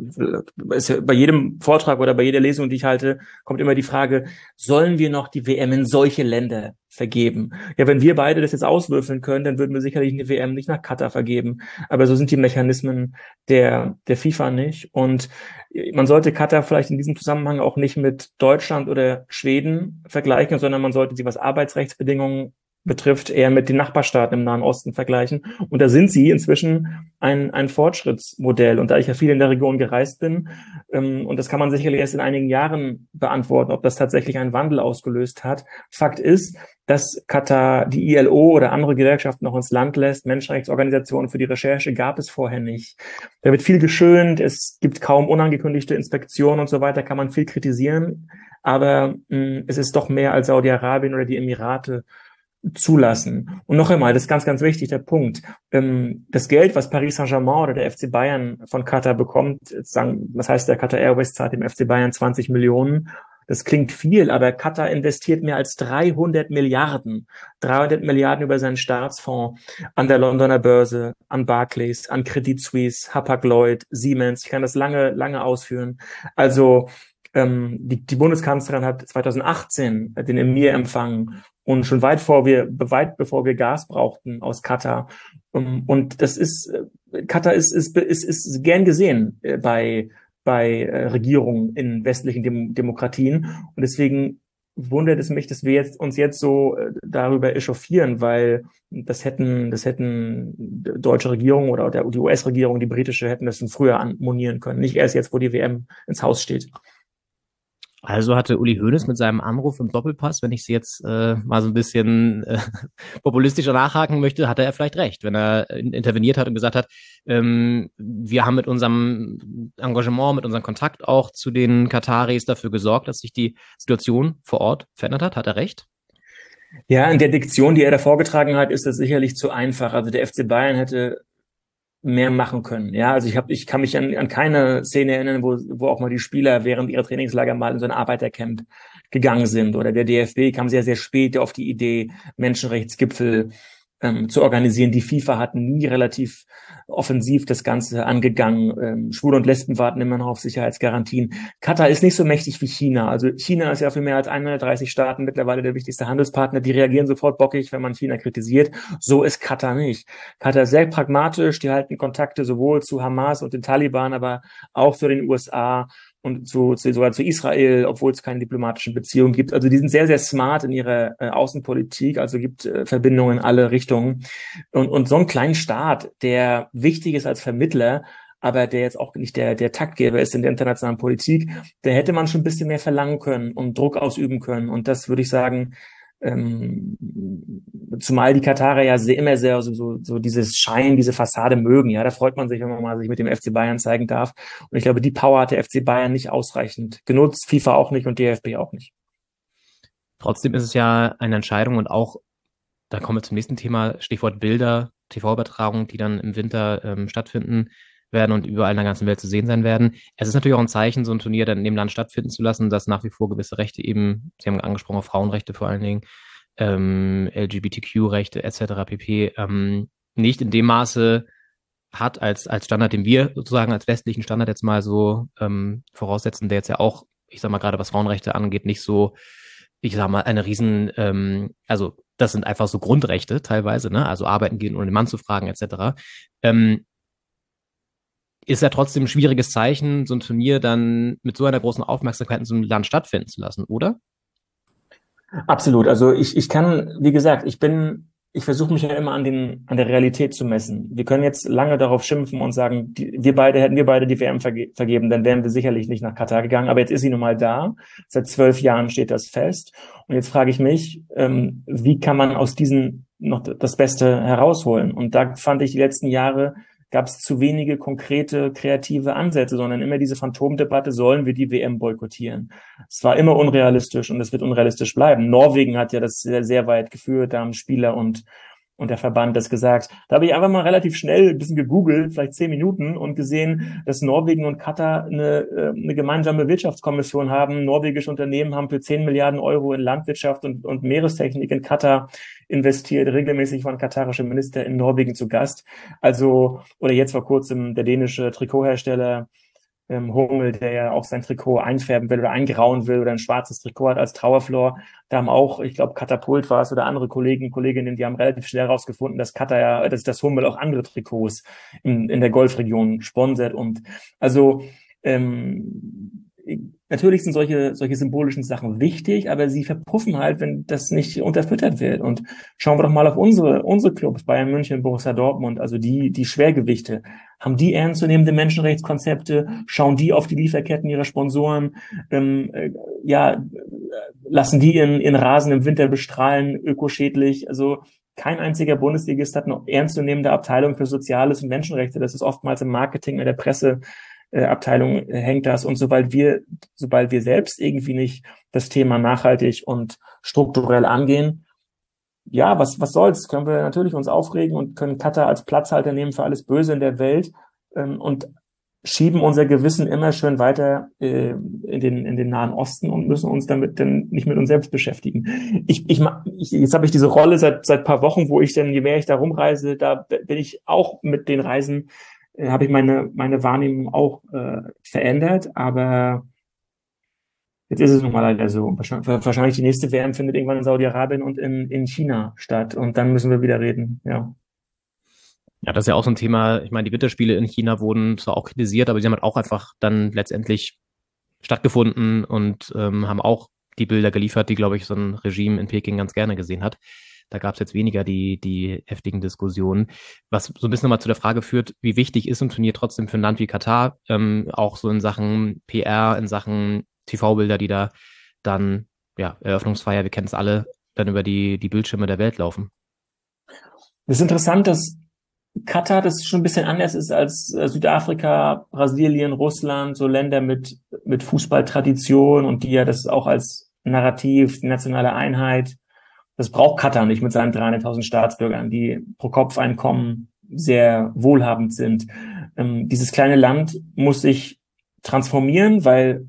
ist ja bei jedem Vortrag oder bei jeder Lesung, die ich halte, kommt immer die Frage, sollen wir noch die W M in solche Länder vergeben? Ja, wenn wir beide das jetzt auswürfeln können, dann würden wir sicherlich eine W M nicht nach Katar vergeben. Aber so sind die Mechanismen der, der FIFA nicht. Und man sollte Katar vielleicht in diesem Zusammenhang auch nicht mit Deutschland oder Schweden vergleichen, sondern man sollte sie, was Arbeitsrechtsbedingungen betrifft, eher mit den Nachbarstaaten im Nahen Osten vergleichen. Und da sind sie inzwischen ein, ein Fortschrittsmodell. Und da ich ja viel in der Region gereist bin, ähm, und das kann man sicherlich erst in einigen Jahren beantworten, ob das tatsächlich einen Wandel ausgelöst hat. Fakt ist, dass Katar die I L O oder andere Gewerkschaften noch ins Land lässt. Menschenrechtsorganisationen für die Recherche gab es vorher nicht. Da wird viel geschönt, es gibt kaum unangekündigte Inspektionen und so weiter, kann man viel kritisieren. Aber mh, es ist doch mehr als Saudi-Arabien oder die Emirate zulassen. Und noch einmal, das ist ganz, ganz wichtig, der Punkt. Ähm, das Geld, was Paris Saint-Germain oder der F C Bayern von Katar bekommt, sagen, was heißt, der Qatar Airways zahlt dem F C Bayern zwanzig Millionen. Das klingt viel, aber Katar investiert mehr als dreihundert Milliarden. dreihundert Milliarden über seinen Staatsfonds an der Londoner Börse, an Barclays, an Credit Suisse, Hapag-Lloyd, Siemens. Ich kann das lange, lange ausführen. Also ähm, die, die Bundeskanzlerin hat zweitausendachtzehn den Emir empfangen und schon weit vor wir, weit bevor wir Gas brauchten aus Katar. Um, und das ist, Katar ist, ist, ist, ist gern gesehen äh, bei bei äh, Regierungen in westlichen Dem- Demokratien. Und deswegen wundert es mich, dass wir jetzt uns jetzt so äh, darüber echauffieren, weil das hätten, das hätten deutsche Regierungen oder der, die U S-Regierung, die britische, hätten das schon früher anmonieren können. Nicht erst jetzt, wo die W M ins Haus steht. Also hatte Uli Hoeneß mit seinem Anruf im Doppelpass, wenn ich sie jetzt äh, mal so ein bisschen äh, populistischer nachhaken möchte, hatte er vielleicht recht, wenn er in, interveniert hat und gesagt hat, ähm, wir haben mit unserem Engagement, mit unserem Kontakt auch zu den Kataris dafür gesorgt, dass sich die Situation vor Ort verändert hat. Hat er recht? Ja, in der Diktion, die er da vorgetragen hat, ist das sicherlich zu einfach. Also der F C Bayern hätte mehr machen können. Ja, also ich habe, ich kann mich an, an keine Szene erinnern, wo, wo auch mal die Spieler während ihrer Trainingslager mal in so ein Arbeitercamp gegangen sind. Oder der D F B kam sehr, sehr spät auf die Idee, Menschenrechtsgipfel ähm, zu organisieren. Die FIFA hat nie relativ offensiv das Ganze angegangen. Ähm, Schwule und Lesben warten immer noch auf Sicherheitsgarantien. Katar ist nicht so mächtig wie China. Also China ist ja für mehr als hundertdreißig Staaten mittlerweile der wichtigste Handelspartner. Die reagieren sofort bockig, wenn man China kritisiert. So ist Katar nicht. Katar ist sehr pragmatisch. Die halten Kontakte sowohl zu Hamas und den Taliban, aber auch zu den U S A und zu, zu sogar zu Israel, obwohl es keine diplomatischen Beziehungen gibt. Also die sind sehr, sehr smart in ihrer äh, Außenpolitik, also gibt äh, Verbindungen in alle Richtungen. Und, und so einen kleinen Staat, der wichtig ist als Vermittler, aber der jetzt auch nicht der, der Taktgeber ist in der internationalen Politik, da hätte man schon ein bisschen mehr verlangen können und Druck ausüben können. Und das würde ich sagen, ähm, zumal die Katarer ja sehr, immer sehr so, so, so dieses Schein, diese Fassade mögen. Ja, da freut man sich, wenn man mal sich mit dem F C Bayern zeigen darf. Und ich glaube, die Power hat der F C Bayern nicht ausreichend genutzt, FIFA auch nicht und D F B auch nicht. Trotzdem ist es ja eine Entscheidung und auch, da kommen wir zum nächsten Thema, Stichwort Bilder, T V-Übertragungen, die dann im Winter ähm, stattfinden werden und überall in der ganzen Welt zu sehen sein werden. Es ist natürlich auch ein Zeichen, so ein Turnier dann in dem Land stattfinden zu lassen, dass nach wie vor gewisse Rechte eben, Sie haben angesprochen, Frauenrechte vor allen Dingen, ähm, L G B T Q-Rechte et cetera pp. Ähm, nicht in dem Maße hat als, als Standard, den wir sozusagen als westlichen Standard jetzt mal so ähm, voraussetzen, der jetzt ja auch, ich sag mal, gerade was Frauenrechte angeht, nicht so, ich sag mal, eine riesen, ähm, also das sind einfach so Grundrechte teilweise, ne? Also arbeiten gehen, ohne den Mann zu fragen, et cetera. Ähm, ist ja trotzdem ein schwieriges Zeichen, so ein Turnier dann mit so einer großen Aufmerksamkeit in so einem Land stattfinden zu lassen, oder? Absolut. Also ich, ich kann, wie gesagt, ich bin, ich versuche mich ja immer an den, an der Realität zu messen. Wir können jetzt lange darauf schimpfen und sagen, die, wir beide, hätten wir beide die W M verge- vergeben, dann wären wir sicherlich nicht nach Katar gegangen. Aber jetzt ist sie nun mal da. Seit zwölf Jahren steht das fest. Und jetzt frage ich mich, ähm, wie kann man aus diesen noch das Beste herausholen? Und da fand ich die letzten Jahre, gab es zu wenige konkrete, kreative Ansätze, sondern immer diese Phantomdebatte, sollen wir die W M boykottieren? Es war immer unrealistisch und es wird unrealistisch bleiben. Norwegen hat ja das sehr, sehr weit geführt, da haben Spieler und und der Verband das gesagt. Da habe ich einfach mal relativ schnell ein bisschen gegoogelt, vielleicht zehn Minuten, und gesehen, dass Norwegen und Katar eine, eine gemeinsame Wirtschaftskommission haben. Norwegische Unternehmen haben für zehn Milliarden Euro in Landwirtschaft und, und Meerestechnik in Katar investiert. Regelmäßig waren katarische Minister in Norwegen zu Gast. Also, oder jetzt vor kurzem der dänische Trikothersteller ähm, Hummel, der ja auch sein Trikot einfärben will oder eingrauen will oder ein schwarzes Trikot hat als Trauerflor. Da haben auch, ich glaube, Katapult war es oder andere Kollegen, Kolleginnen, die haben relativ schnell herausgefunden, dass Katar ja, dass das Hummel auch andere Trikots in, in der Golfregion sponsert. Und also ähm, natürlich sind solche solche symbolischen Sachen wichtig, aber sie verpuffen halt, wenn das nicht unterfüttert wird. Und schauen wir doch mal auf unsere unsere Clubs, Bayern München, Borussia Dortmund, also die die Schwergewichte. Haben die ernstzunehmende Menschenrechtskonzepte? Schauen die auf die Lieferketten ihrer Sponsoren? Ähm, äh, ja, lassen die ihren, ihren Rasen im Winter bestrahlen, ökoschädlich? Also kein einziger Bundesligist hat eine ernstzunehmende Abteilung für Soziales und Menschenrechte. Das ist oftmals im Marketing, in der Presse. Äh, Abteilung äh, hängt das. Und sobald wir, sobald wir selbst irgendwie nicht das Thema nachhaltig und strukturell angehen, ja, was, was soll's? Können wir natürlich uns aufregen und können Katar als Platzhalter nehmen für alles Böse in der Welt, ähm, und schieben unser Gewissen immer schön weiter äh, in den in den Nahen Osten und müssen uns damit dann nicht mit uns selbst beschäftigen. Ich, ich, ich jetzt habe ich diese Rolle seit seit paar Wochen, wo ich dann, je mehr ich da rumreise, da bin ich auch mit den Reisen, äh, habe ich meine meine Wahrnehmung auch äh, verändert, aber jetzt ist es nun mal leider so. Wahrscheinlich die nächste W M findet irgendwann in Saudi-Arabien und in, in China statt. Und dann müssen wir wieder reden, ja. Ja, das ist ja auch so ein Thema. Ich meine, die Winterspiele in China wurden zwar auch kritisiert, aber sie haben halt auch einfach dann letztendlich stattgefunden und ähm, haben auch die Bilder geliefert, die, glaube ich, so ein Regime in Peking ganz gerne gesehen hat. Da gab es jetzt weniger die, die heftigen Diskussionen. Was so ein bisschen nochmal zu der Frage führt, wie wichtig ist ein Turnier trotzdem für ein Land wie Katar, ähm, auch so in Sachen P R, in Sachen T V-Bilder, die da dann, ja, Eröffnungsfeier, wir kennen es alle, dann über die, die Bildschirme der Welt laufen. Das ist interessant, dass Katar das schon ein bisschen anders ist als Südafrika, Brasilien, Russland, so Länder mit, mit Fußballtradition und die ja das auch als Narrativ, die nationale Einheit, das braucht Katar nicht mit seinen dreihunderttausend Staatsbürgern, die pro Kopfeinkommen sehr wohlhabend sind. Ähm, dieses kleine Land muss sich transformieren, weil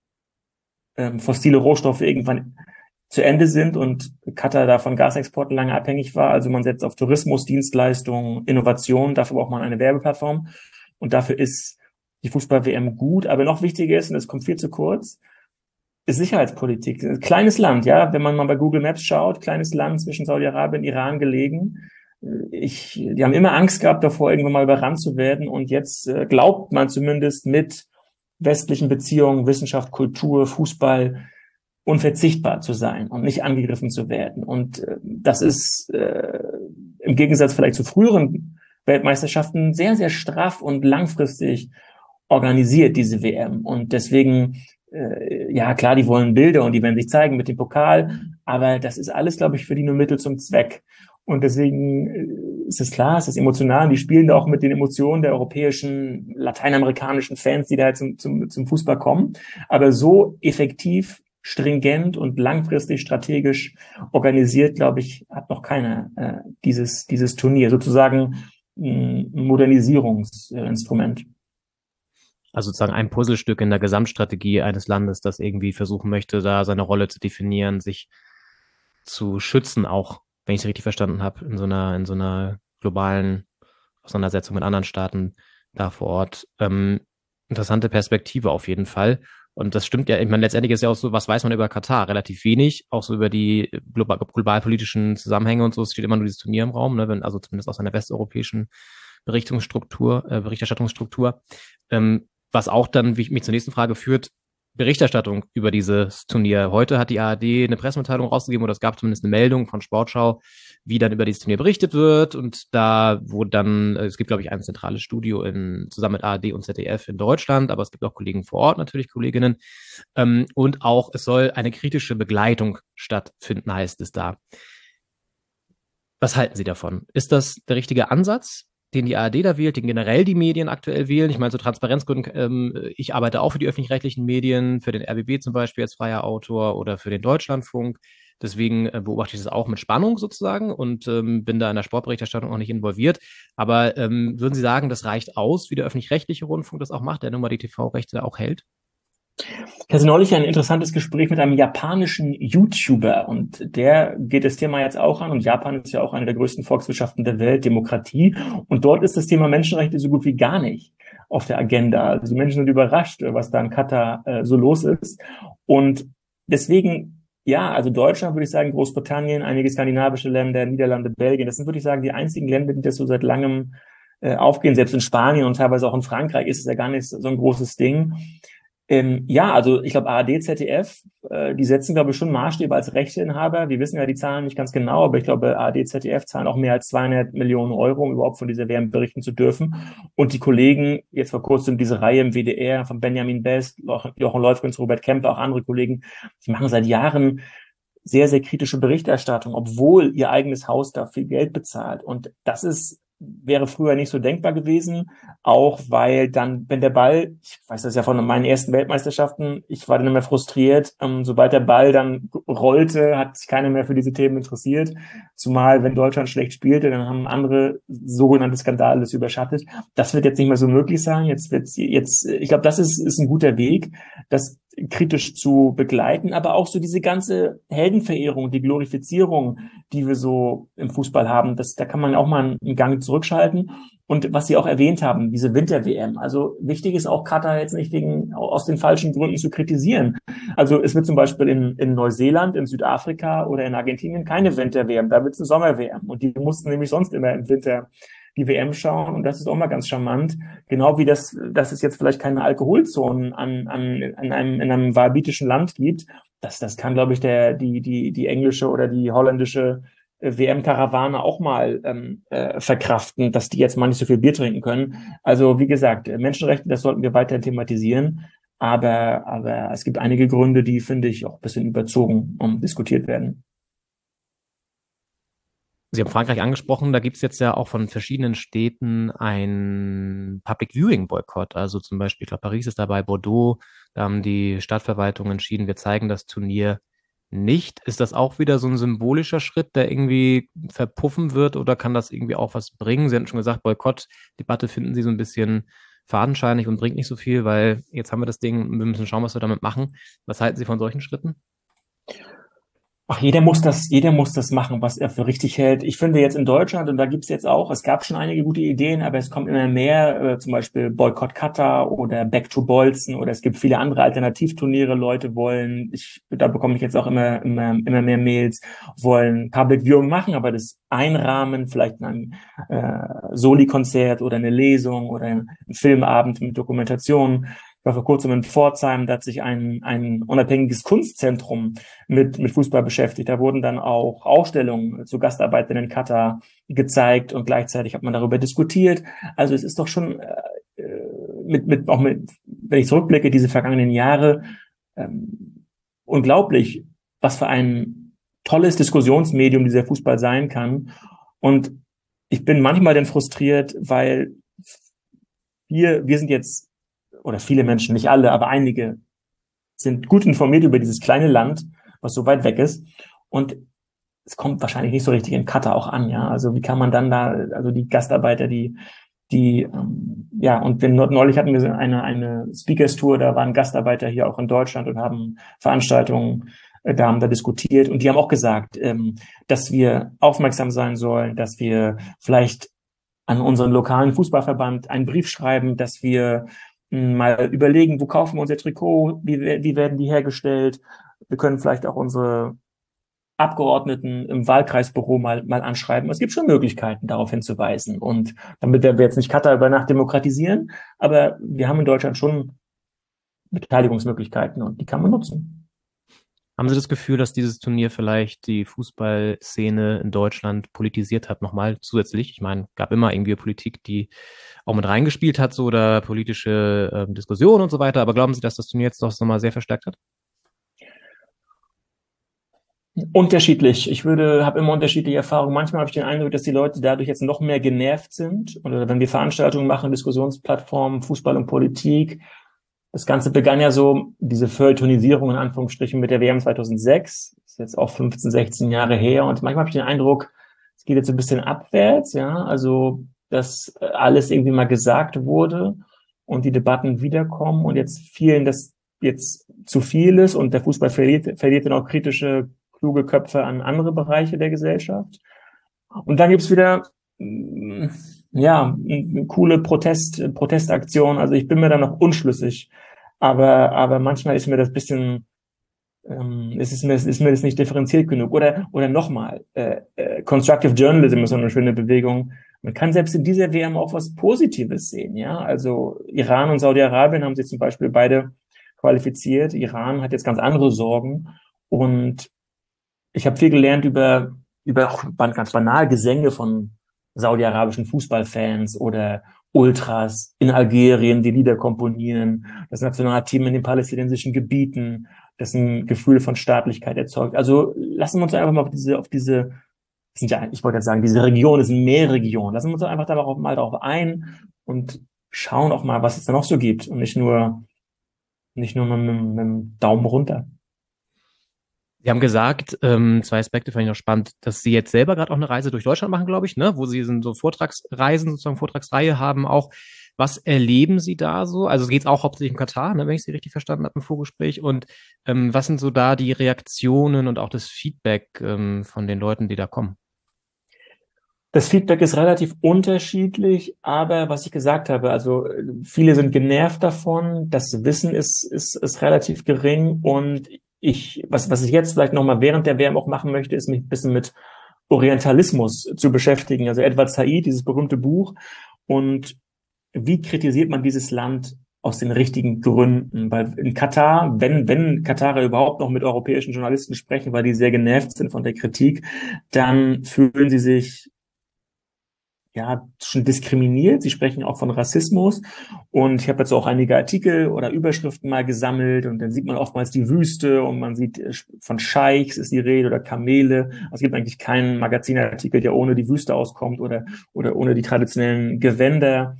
ähm, fossile Rohstoffe irgendwann zu Ende sind und Katar da von Gasexporten lange abhängig war. Also man setzt auf Tourismus, Dienstleistungen, Innovation. Dafür braucht man eine Werbeplattform. Und dafür ist die Fußball-W M gut. Aber noch wichtiger ist, und das kommt viel zu kurz, ist Sicherheitspolitik. Ein kleines Land, ja. Wenn man mal bei Google Maps schaut, kleines Land zwischen Saudi-Arabien und Iran gelegen. Ich, die haben immer Angst gehabt davor, irgendwann mal überrannt zu werden. Und jetzt äh, glaubt man zumindest mit westlichen Beziehungen, Wissenschaft, Kultur, Fußball unverzichtbar zu sein und nicht angegriffen zu werden. Und äh, das ist äh, im Gegensatz vielleicht zu früheren Weltmeisterschaften sehr, sehr straff und langfristig organisiert, diese W M. Und deswegen, äh, ja klar, die wollen Bilder und die werden sich zeigen mit dem Pokal, aber das ist alles, glaube ich, für die nur Mittel zum Zweck. Und deswegen ist es klar, es ist emotional. Die spielen da auch mit den Emotionen der europäischen, lateinamerikanischen Fans, die da zum, zum, zum Fußball kommen. Aber so effektiv, stringent und langfristig strategisch organisiert, glaube ich, hat noch keiner äh, dieses, dieses Turnier. Sozusagen ein Modernisierungsinstrument. Also sozusagen ein Puzzlestück in der Gesamtstrategie eines Landes, das irgendwie versuchen möchte, da seine Rolle zu definieren, sich zu schützen, auch, wenn ich es richtig verstanden habe, in so einer, in so einer globalen, Auseinandersetzung mit anderen Staaten da vor Ort. Ähm, interessante Perspektive auf jeden Fall. Und das stimmt ja, ich meine, letztendlich ist ja auch so, was weiß man über Katar? Relativ wenig, auch so über die global, globalpolitischen Zusammenhänge und so. Es steht immer nur dieses Turnier im Raum, ne, wenn, also zumindest aus einer westeuropäischen Berichtungsstruktur, äh, Berichterstattungsstruktur. Ähm, was auch dann, wie ich mich zur nächsten Frage führt, Berichterstattung über dieses Turnier. Heute hat die A R D eine Pressemitteilung rausgegeben, oder es gab zumindest eine Meldung von Sportschau, wie dann über dieses Turnier berichtet wird. Und da wurde dann, es gibt, glaube ich, ein zentrales Studio in, zusammen mit A R D und Z D F in Deutschland, aber es gibt auch Kollegen vor Ort, natürlich Kolleginnen. Ähm, und auch, es soll eine kritische Begleitung stattfinden, heißt es da. Was halten Sie davon? Ist das der richtige Ansatz, den die A R D da wählt, den generell die Medien aktuell wählen? Ich meine, so Transparenzgründen, ähm, ich arbeite auch für die öffentlich-rechtlichen Medien, für den R B B zum Beispiel als freier Autor oder für den Deutschlandfunk. Deswegen äh, beobachte ich das auch mit Spannung sozusagen und ähm, bin da in der Sportberichterstattung auch nicht involviert. Aber ähm, würden Sie sagen, das reicht aus, wie der öffentlich-rechtliche Rundfunk das auch macht, der nun mal die T V-Rechte auch hält? Ich hatte neulich ein interessantes Gespräch mit einem japanischen YouTuber und der geht das Thema jetzt auch an und Japan ist ja auch eine der größten Volkswirtschaften der Welt, Demokratie, und dort ist das Thema Menschenrechte so gut wie gar nicht auf der Agenda. Also die Menschen sind überrascht, was da in Katar äh, so los ist, und deswegen, ja, also Deutschland würde ich sagen, Großbritannien, einige skandinavische Länder, Niederlande, Belgien, das sind, würde ich sagen, die einzigen Länder, die das so seit langem äh, aufgehen. Selbst in Spanien und teilweise auch in Frankreich ist es ja gar nicht so ein großes Ding. Ähm, ja, also ich glaube A R D, Z D F, äh, die setzen, glaube ich, schon Maßstäbe als Rechteinhaber. Wir wissen ja die Zahlen nicht ganz genau, aber ich glaube A R D, Z D F zahlen auch mehr als zweihundert Millionen Euro, um überhaupt von dieser W M berichten zu dürfen. Und die Kollegen, jetzt vor kurzem diese Reihe im W D R von Benjamin Best, Jochen Leufgens, Robert Kemper, auch andere Kollegen, die machen seit Jahren sehr, sehr kritische Berichterstattung, obwohl ihr eigenes Haus da viel Geld bezahlt. Und das ist wäre früher nicht so denkbar gewesen, auch weil dann, wenn der Ball, ich weiß das ja von meinen ersten Weltmeisterschaften, ich war dann immer frustriert, ähm, sobald der Ball dann rollte, hat sich keiner mehr für diese Themen interessiert, zumal wenn Deutschland schlecht spielte, dann haben andere sogenannte Skandale das überschattet. Das wird jetzt nicht mehr so möglich sein, jetzt wird's jetzt, ich glaube, das ist, ist ein guter Weg, das kritisch zu begleiten, aber auch so diese ganze Heldenverehrung, die Glorifizierung, die wir so im Fußball haben, das, da kann man auch mal einen Gang zurückschalten. Und was Sie auch erwähnt haben, diese Winter-W M. Also wichtig ist auch Katar jetzt nicht wegen, aus den falschen Gründen zu kritisieren. Also es wird zum Beispiel in, in Neuseeland, in Südafrika oder in Argentinien keine Winter-W M, da wird es eine Sommer-W M. Und die mussten nämlich sonst immer im Winter die W M schauen, und das ist auch mal ganz charmant. Genau wie das, dass es jetzt vielleicht keine Alkoholzonen an, an, an einem, in einem wahhabitischen Land gibt. Das, das kann, glaube ich, der, die, die, die englische oder die holländische W M-Karawane auch mal ähm, äh, verkraften, dass die jetzt mal nicht so viel Bier trinken können. Also, wie gesagt, Menschenrechte, das sollten wir weiter thematisieren. Aber, aber es gibt einige Gründe, die, finde ich, auch ein bisschen überzogen um, diskutiert werden. Sie haben Frankreich angesprochen, da gibt es jetzt ja auch von verschiedenen Städten ein Public Viewing Boykott. Also zum Beispiel, ich glaube, Paris ist dabei, Bordeaux, da haben die Stadtverwaltungen entschieden, wir zeigen das Turnier nicht. Ist das auch wieder so ein symbolischer Schritt, der irgendwie verpuffen wird, oder kann das irgendwie auch was bringen? Sie hatten schon gesagt, Boykott-Debatte finden Sie so ein bisschen fadenscheinig und bringt nicht so viel, weil jetzt haben wir das Ding, wir müssen schauen, was wir damit machen. Was halten Sie von solchen Schritten? Ach, jeder muss das, jeder muss das machen, was er für richtig hält. Ich finde jetzt in Deutschland, und da gibt's jetzt auch, es gab schon einige gute Ideen, aber es kommt immer mehr, äh, zum Beispiel Boykott Katar oder Back to Bolzen, oder es gibt viele andere Alternativturniere. Leute wollen, ich, da bekomme ich jetzt auch immer, immer, immer mehr Mails, wollen Public Viewing machen, aber das einrahmen, vielleicht ein äh, Soli-Konzert oder eine Lesung oder ein Filmabend mit Dokumentation. Ich war vor kurzem in Pforzheim, da hat sich ein, ein unabhängiges Kunstzentrum mit, mit Fußball beschäftigt. Da wurden dann auch Ausstellungen zu Gastarbeitern in Katar gezeigt, und gleichzeitig hat man darüber diskutiert. Also es ist doch schon, äh, mit, mit, auch mit, wenn ich zurückblicke, diese vergangenen Jahre, ähm, unglaublich, was für ein tolles Diskussionsmedium dieser Fußball sein kann. Und ich bin manchmal dann frustriert, weil wir, wir sind jetzt, oder viele Menschen, nicht alle, aber einige sind gut informiert über dieses kleine Land, was so weit weg ist. Und es kommt wahrscheinlich nicht so richtig in Katar auch an, ja. Also wie kann man dann da, also die Gastarbeiter, die, die, ähm, ja, und wenn neulich hatten wir eine, eine Speakers-Tour, da waren Gastarbeiter hier auch in Deutschland und haben Veranstaltungen, äh, da haben da diskutiert, und die haben auch gesagt, ähm, dass wir aufmerksam sein sollen, dass wir vielleicht an unseren lokalen Fußballverband einen Brief schreiben, dass wir mh, mal überlegen, wo kaufen wir unser Trikot, wie, wie werden die hergestellt. Wir können vielleicht auch unsere Abgeordneten im Wahlkreisbüro mal, mal anschreiben. Es gibt schon Möglichkeiten, darauf hinzuweisen. Und damit werden wir jetzt nicht Katar über Nacht demokratisieren, aber wir haben in Deutschland schon Beteiligungsmöglichkeiten und die kann man nutzen. Haben Sie das Gefühl, dass dieses Turnier vielleicht die Fußballszene in Deutschland politisiert hat, nochmal zusätzlich? Ich meine, gab immer irgendwie Politik, die auch mit reingespielt hat, so, oder politische äh, Diskussionen und so weiter. Aber glauben Sie, dass das Turnier jetzt doch nochmal sehr verstärkt hat? Unterschiedlich. Ich würde, habe immer unterschiedliche Erfahrungen. Manchmal habe ich den Eindruck, dass die Leute dadurch jetzt noch mehr genervt sind. Oder wenn wir Veranstaltungen machen, Diskussionsplattformen, Fußball und Politik. Das Ganze begann ja so, diese Feuilletonisierung in Anführungsstrichen mit der W M zweitausendsechs. Das ist jetzt auch fünfzehn, sechzehn Jahre her. Und manchmal habe ich den Eindruck, es geht jetzt ein bisschen abwärts, ja. Also, dass alles irgendwie mal gesagt wurde und die Debatten wiederkommen und jetzt vielen das jetzt zu viel ist und der Fußball verliert, verliert dann auch kritische kluge Köpfe an andere Bereiche der Gesellschaft. Und dann gibt's wieder, ja, eine coole Protest, Protestaktion. Also ich bin mir da noch unschlüssig. Aber, aber manchmal ist mir das bisschen, ähm, ist es mir, ist mir das nicht differenziert genug. Oder, oder nochmal, äh, äh, Constructive Journalism ist so eine schöne Bewegung. Man kann selbst in dieser W M auch was Positives sehen, ja. Also Iran und Saudi-Arabien haben sich zum Beispiel beide qualifiziert. Iran hat jetzt ganz andere Sorgen. Und ich habe viel gelernt über, über auch ganz banal Gesänge von saudi-arabischen Fußballfans oder Ultras in Algerien, die Lieder komponieren, das Nationalteam in den palästinensischen Gebieten, das ein Gefühl von Staatlichkeit erzeugt. Also lassen wir uns einfach mal auf diese, auf diese, sind ja, ich wollte jetzt sagen, diese Region ist eine Meerregion. Lassen wir uns einfach darauf mal darauf ein und schauen auch mal, was es da noch so gibt und nicht nur, nicht nur mit, mit, mit dem Daumen runter. Sie haben gesagt, ähm, zwei Aspekte fand ich noch spannend, dass Sie jetzt selber gerade auch eine Reise durch Deutschland machen, glaube ich, ne, wo Sie so Vortragsreisen, sozusagen Vortragsreihe haben auch. Was erleben Sie da so? Also geht es auch hauptsächlich um Katar, ne, wenn ich Sie richtig verstanden habe im Vorgespräch. Und ähm, was sind so da die Reaktionen und auch das Feedback ähm, von den Leuten, die da kommen? Das Feedback ist relativ unterschiedlich, aber was ich gesagt habe, also viele sind genervt davon, das Wissen ist, ist, ist relativ gering und ich, was, was ich jetzt vielleicht nochmal während der W M auch machen möchte, ist mich ein bisschen mit Orientalismus zu beschäftigen. Also Edward Said, dieses berühmte Buch. Und wie kritisiert man dieses Land aus den richtigen Gründen? Weil in Katar, wenn, wenn Katarer überhaupt noch mit europäischen Journalisten sprechen, weil die sehr genervt sind von der Kritik, dann fühlen sie sich ja schon diskriminiert. Sie sprechen auch von Rassismus. Und ich habe jetzt auch einige Artikel oder Überschriften mal gesammelt und dann sieht man oftmals die Wüste und man sieht von Scheichs ist die Rede oder Kamele. Es gibt eigentlich keinen Magazinartikel, der ohne die Wüste auskommt oder oder ohne die traditionellen Gewänder.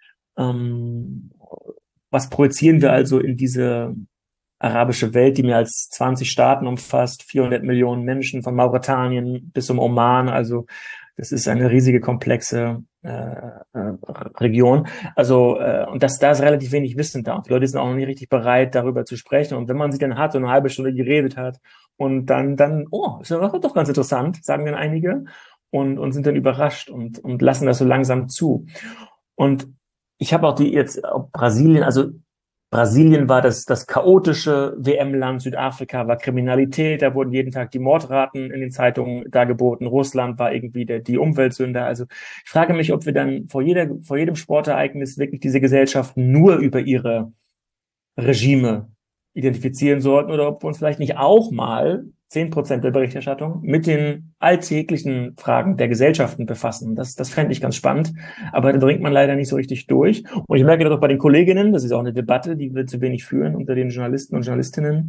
Ähm, was projizieren wir also in diese arabische Welt, die mehr als zwanzig Staaten umfasst, vierhundert Millionen Menschen von Mauretanien bis zum Oman, also das ist eine riesige, komplexe äh, äh, Region. Also und äh, das, da ist relativ wenig Wissen da. Und die Leute sind auch noch nicht richtig bereit, darüber zu sprechen. Und wenn man sich dann hat und eine halbe Stunde geredet hat und dann, dann, oh, ist ja doch ganz interessant, sagen dann einige und und sind dann überrascht und und lassen das so langsam zu. Und ich habe auch die jetzt auch Brasilien, also Brasilien war das, das chaotische W M-Land, Südafrika war Kriminalität, da wurden jeden Tag die Mordraten in den Zeitungen dargeboten, Russland war irgendwie der, die Umweltsünder. Also ich frage mich, ob wir dann vor jeder, vor jedem Sportereignis wirklich diese Gesellschaft nur über ihre Regime identifizieren sollten oder ob wir uns vielleicht nicht auch mal zehn Prozent der Berichterstattung mit den alltäglichen Fragen der Gesellschaften befassen. Das, das fände ich ganz spannend. Aber da dringt man leider nicht so richtig durch. Und ich merke das auch bei den Kolleginnen, das ist auch eine Debatte, die wir zu wenig führen unter den Journalisten und Journalistinnen.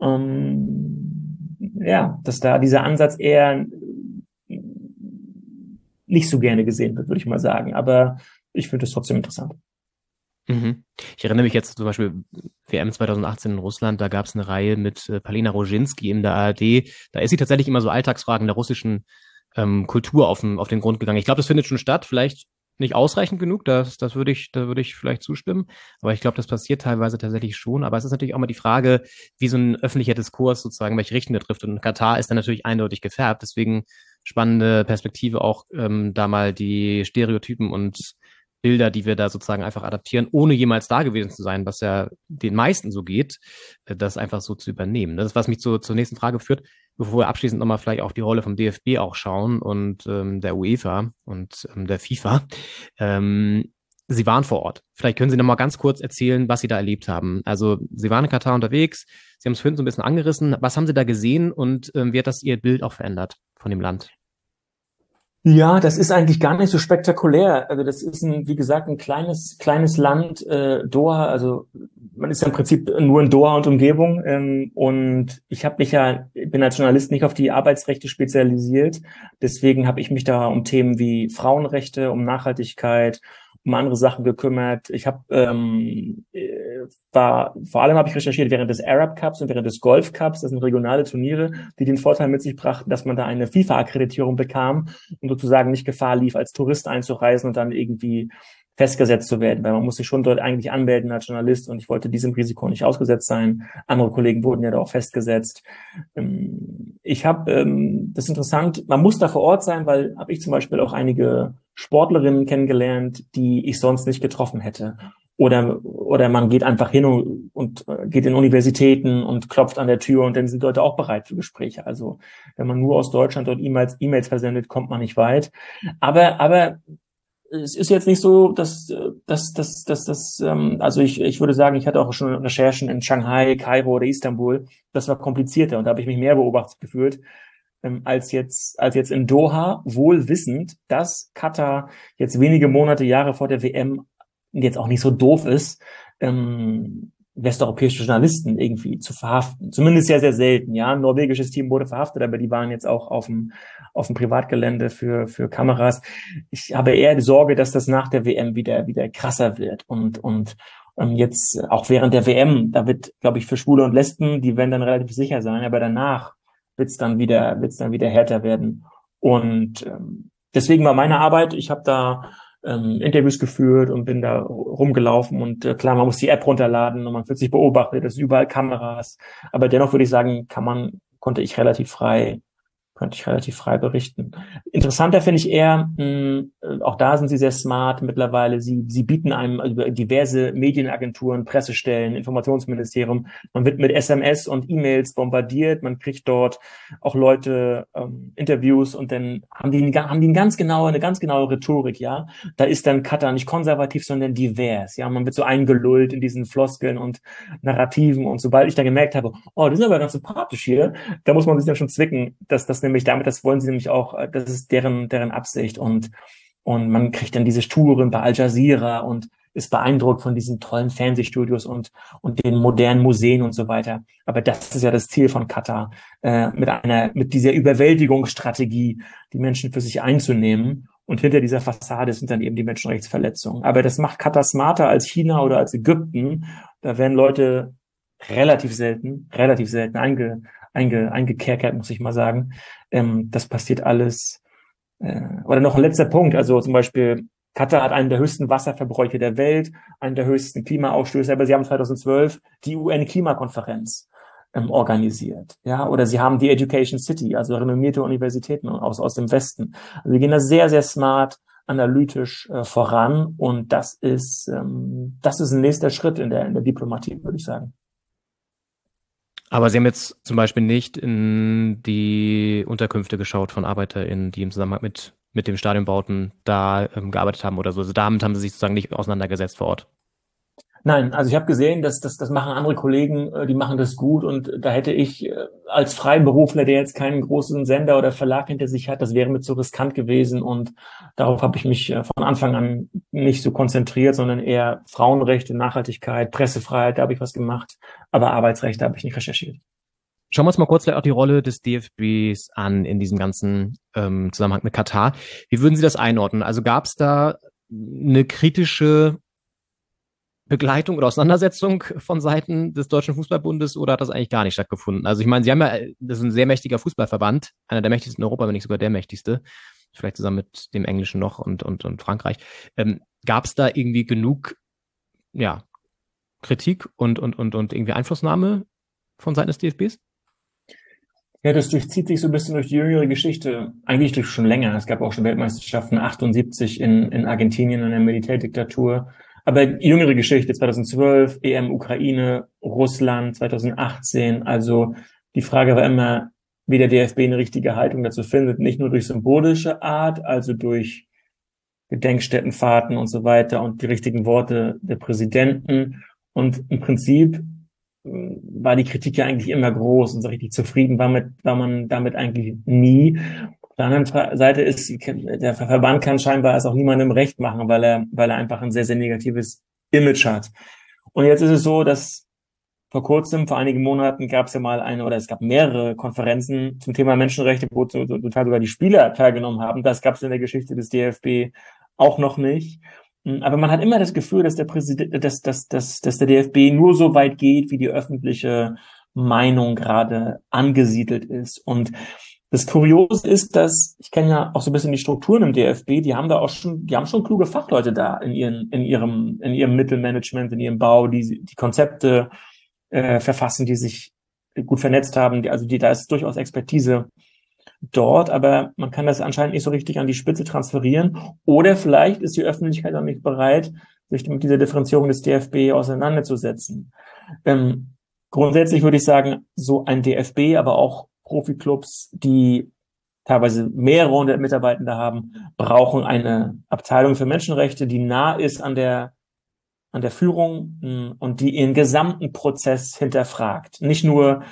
Ähm, ja, dass da dieser Ansatz eher nicht so gerne gesehen wird, würde ich mal sagen. Aber ich finde es trotzdem interessant. Mhm. Ich erinnere mich jetzt zum Beispiel W M zweitausendachtzehn in Russland, da gab es eine Reihe mit äh, Palina Roginski in der A R D. Da ist sie tatsächlich immer so Alltagsfragen der russischen ähm, Kultur auf den, auf den Grund gegangen. Ich glaube, das findet schon statt, vielleicht nicht ausreichend genug, das, das würde ich, da würde ich vielleicht zustimmen. Aber ich glaube, das passiert teilweise tatsächlich schon. Aber es ist natürlich auch mal die Frage, wie so ein öffentlicher Diskurs sozusagen, welche Richtung der trifft. Und Katar ist dann natürlich eindeutig gefärbt. Deswegen spannende Perspektive auch, ähm, da mal die Stereotypen und Bilder, die wir da sozusagen einfach adaptieren, ohne jemals da gewesen zu sein, was ja den meisten so geht, äh, das einfach so zu übernehmen. Das ist, was mich zu, zur nächsten Frage führt, bevor wir abschließend nochmal vielleicht auf die Rolle vom D F B auch schauen und ähm, der UEFA und ähm, der FIFA. Ähm, Sie waren vor Ort. Vielleicht können Sie noch mal ganz kurz erzählen, was Sie da erlebt haben. Also Sie waren in Katar unterwegs, Sie haben es vorhin so ein bisschen angerissen. Was haben Sie da gesehen und ähm, wie hat das Ihr Bild auch verändert von dem Land? Ja, das ist eigentlich gar nicht so spektakulär. Also das ist ein, wie gesagt, ein kleines, kleines Land, äh, Doha. Also man ist ja im Prinzip nur in Doha und Umgebung. Ähm, und ich habe mich ja, bin als Journalist nicht auf die Arbeitsrechte spezialisiert. Deswegen habe ich mich da um Themen wie Frauenrechte, um Nachhaltigkeit, um andere Sachen gekümmert. Ich habe ähm, war vor allem habe ich recherchiert während des Arab Cups und während des Golf Cups. Das sind regionale Turniere, die den Vorteil mit sich brachten, dass man da eine FIFA-Akkreditierung bekam und sozusagen nicht Gefahr lief, als Tourist einzureisen und dann irgendwie festgesetzt zu werden, weil man muss sich schon dort eigentlich anmelden als Journalist und ich wollte diesem Risiko nicht ausgesetzt sein. Andere Kollegen wurden ja da auch festgesetzt. Ich habe, das ist interessant, man muss da vor Ort sein, weil habe ich zum Beispiel auch einige Sportlerinnen kennengelernt, die ich sonst nicht getroffen hätte. Oder oder man geht einfach hin und, und geht in Universitäten und klopft an der Tür und dann sind Leute auch bereit für Gespräche. Also wenn man nur aus Deutschland dort E-Mails E-Mails versendet, kommt man nicht weit. Aber aber es ist jetzt nicht so, dass dass dass dass das ähm, also ich ich würde sagen, ich hatte auch schon Recherchen in Shanghai, Kairo oder Istanbul. Das war komplizierter und da habe ich mich mehr beobachtet gefühlt ähm, als jetzt als jetzt in Doha, wohl wissend, dass Katar jetzt wenige Monate, Jahre vor der W M jetzt auch nicht so doof ist, ähm, westeuropäische Journalisten irgendwie zu verhaften. Zumindest sehr, sehr selten, ja. Ein norwegisches Team wurde verhaftet, aber die waren jetzt auch auf dem, auf dem Privatgelände für, für Kameras. Ich habe eher die Sorge, dass das nach der W M wieder, wieder krasser wird und, und, ähm, jetzt auch während der W M, da wird, glaube ich, für Schwule und Lesben, die werden dann relativ sicher sein, aber danach wird's dann wieder, wird's dann wieder härter werden. Und, ähm, deswegen war meine Arbeit, ich habe da, Ähm, Interviews geführt und bin da rumgelaufen und äh, klar, man muss die App runterladen und man wird sich beobachtet, es sind überall Kameras, aber dennoch würde ich sagen, kann man, konnte ich relativ frei, konnte ich relativ frei berichten. Interessanter finde ich eher, mh, auch da sind sie sehr smart mittlerweile, sie sie bieten einem über diverse Medienagenturen, Pressestellen, Informationsministerium, man wird mit S M S und E-Mails bombardiert, man kriegt dort auch Leute ähm, Interviews und dann haben die, haben die eine ganz genaue, eine ganz genaue Rhetorik, ja. Da ist dann Katar nicht konservativ, sondern divers, ja. Man wird so eingelullt in diesen Floskeln und Narrativen und sobald ich dann gemerkt habe, oh, die sind aber ganz sympathisch hier, da muss man sich dann schon zwicken, dass das nämlich damit, das wollen sie nämlich auch, das ist deren deren Absicht und und man kriegt dann diese Touren bei Al Jazeera und ist beeindruckt von diesen tollen Fernsehstudios und und den modernen Museen und so weiter. Aber das ist ja das Ziel von Katar, äh, mit einer mit dieser Überwältigungsstrategie die Menschen für sich einzunehmen. Und hinter dieser Fassade sind dann eben die Menschenrechtsverletzungen. Aber das macht Katar smarter als China oder als Ägypten. Da werden Leute relativ selten, relativ selten einge, einge, eingekerkert, muss ich mal sagen. Ähm, das passiert alles. Äh, oder noch ein letzter Punkt. Also zum Beispiel Katar hat einen der höchsten Wasserverbräuche der Welt, einen der höchsten Klimaausstöße, aber sie haben zweitausendzwölf die U N-Klimakonferenz ähm, organisiert. Ja, oder sie haben die Education City, also renommierte Universitäten aus, aus dem Westen. Also wir gehen da sehr, sehr smart, analytisch äh, voran und das ist, ähm, das ist ein nächster Schritt in der, in der Diplomatie, würde ich sagen. Aber Sie haben jetzt zum Beispiel nicht in die Unterkünfte geschaut von ArbeiterInnen, die im Zusammenhang mit, mit dem Stadionbauten da ähm, gearbeitet haben oder so. Also damit haben Sie sich sozusagen nicht auseinandergesetzt vor Ort. Nein, also ich habe gesehen, dass das das machen andere Kollegen, die machen das gut und da hätte ich als Freiberufler, der jetzt keinen großen Sender oder Verlag hinter sich hat, das wäre mir zu riskant gewesen und darauf habe ich mich von Anfang an nicht so konzentriert, sondern eher Frauenrechte, Nachhaltigkeit, Pressefreiheit, da habe ich was gemacht, aber Arbeitsrechte habe ich nicht recherchiert. Schauen wir uns mal kurz auch die Rolle des D F Bs an in diesem ganzen ähm, Zusammenhang mit Katar. Wie würden Sie das einordnen? Also gab es da eine kritische Begleitung oder Auseinandersetzung von Seiten des Deutschen Fußballbundes oder hat das eigentlich gar nicht stattgefunden? Also ich meine, Sie haben ja, das ist ein sehr mächtiger Fußballverband, einer der mächtigsten in Europa, wenn nicht sogar der mächtigste, vielleicht zusammen mit dem Englischen noch und und und Frankreich. Ähm, gab es da irgendwie genug, ja, Kritik und und und und irgendwie Einflussnahme von Seiten des D F Bs? Ja, das durchzieht sich so ein bisschen durch die jüngere Geschichte, eigentlich durch schon länger. Es gab auch schon Weltmeisterschaften achtundsiebzig in, in Argentinien in der Militärdiktatur. Aber jüngere Geschichte, zweitausendzwölf, E M Ukraine, Russland, zweitausendachtzehn. Also die Frage war immer, wie der D F B eine richtige Haltung dazu findet. Nicht nur durch symbolische Art, also durch Gedenkstättenfahrten und so weiter und die richtigen Worte der Präsidenten. Und im Prinzip war die Kritik ja eigentlich immer groß und so richtig zufrieden war mit, war man damit eigentlich nie. Auf der anderen Seite ist, der Verband kann scheinbar es auch niemandem recht machen, weil er, weil er einfach ein sehr, sehr negatives Image hat. Und jetzt ist es so, dass vor kurzem, vor einigen Monaten gab es ja mal eine, oder es gab mehrere Konferenzen zum Thema Menschenrechte, wo total sogar die Spieler teilgenommen haben. Das gab es in der Geschichte des D F B auch noch nicht. Aber man hat immer das Gefühl, dass der Präsident, dass, dass, dass, dass der D F B nur so weit geht, wie die öffentliche Meinung gerade angesiedelt ist. Und das Kuriose ist, dass, ich kenne ja auch so ein bisschen die Strukturen im D F B, die haben da auch schon, die haben schon kluge Fachleute da in ihren, in ihrem, in ihrem Mittelmanagement, in ihrem Bau, die, die Konzepte äh, verfassen, die sich gut vernetzt haben, die, also die, da ist durchaus Expertise dort, aber man kann das anscheinend nicht so richtig an die Spitze transferieren. Oder vielleicht ist die Öffentlichkeit auch nicht bereit, sich mit dieser Differenzierung des D F B auseinanderzusetzen. Ähm, grundsätzlich würde ich sagen, so ein D F B, aber auch Profiklubs, die teilweise mehrere hundert Mitarbeitende haben, brauchen eine Abteilung für Menschenrechte, die nah ist an der an der Führung mh, und die ihren gesamten Prozess hinterfragt. Nicht nur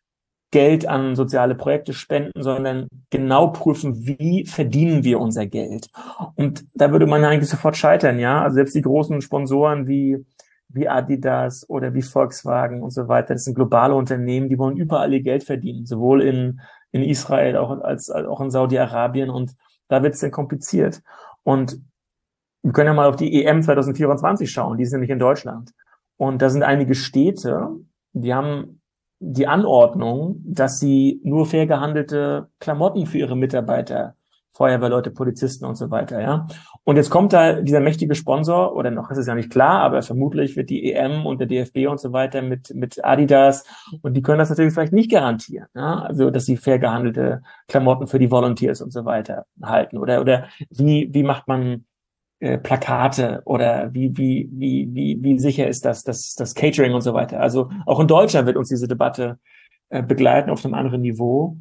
Geld an soziale Projekte spenden, sondern genau prüfen, wie verdienen wir unser Geld. Und da würde man eigentlich sofort scheitern, ja. Also selbst die großen Sponsoren wie, wie Adidas oder wie Volkswagen und so weiter, das sind globale Unternehmen, die wollen überall ihr Geld verdienen, sowohl in, in Israel auch als, als auch in Saudi-Arabien, und da wird es dann kompliziert. Und wir können ja mal auf die E M zwanzig vierundzwanzig schauen, die ist nämlich in Deutschland. Und da sind einige Städte, die haben die Anordnung, dass sie nur fair gehandelte Klamotten für ihre Mitarbeiter, Feuerwehrleute, Polizisten und so weiter, ja. Und jetzt kommt da dieser mächtige Sponsor, oder noch ist es ja nicht klar, aber vermutlich wird die E M und der D F B und so weiter mit, mit Adidas, und die können das natürlich vielleicht nicht garantieren, ja. Also, dass sie fair gehandelte Klamotten für die Volunteers und so weiter halten. Oder, oder wie, wie macht man äh, Plakate, oder wie, wie, wie, wie, wie sicher ist das, das, das Catering und so weiter. Also auch in Deutschland wird uns diese Debatte äh, begleiten auf einem anderen Niveau.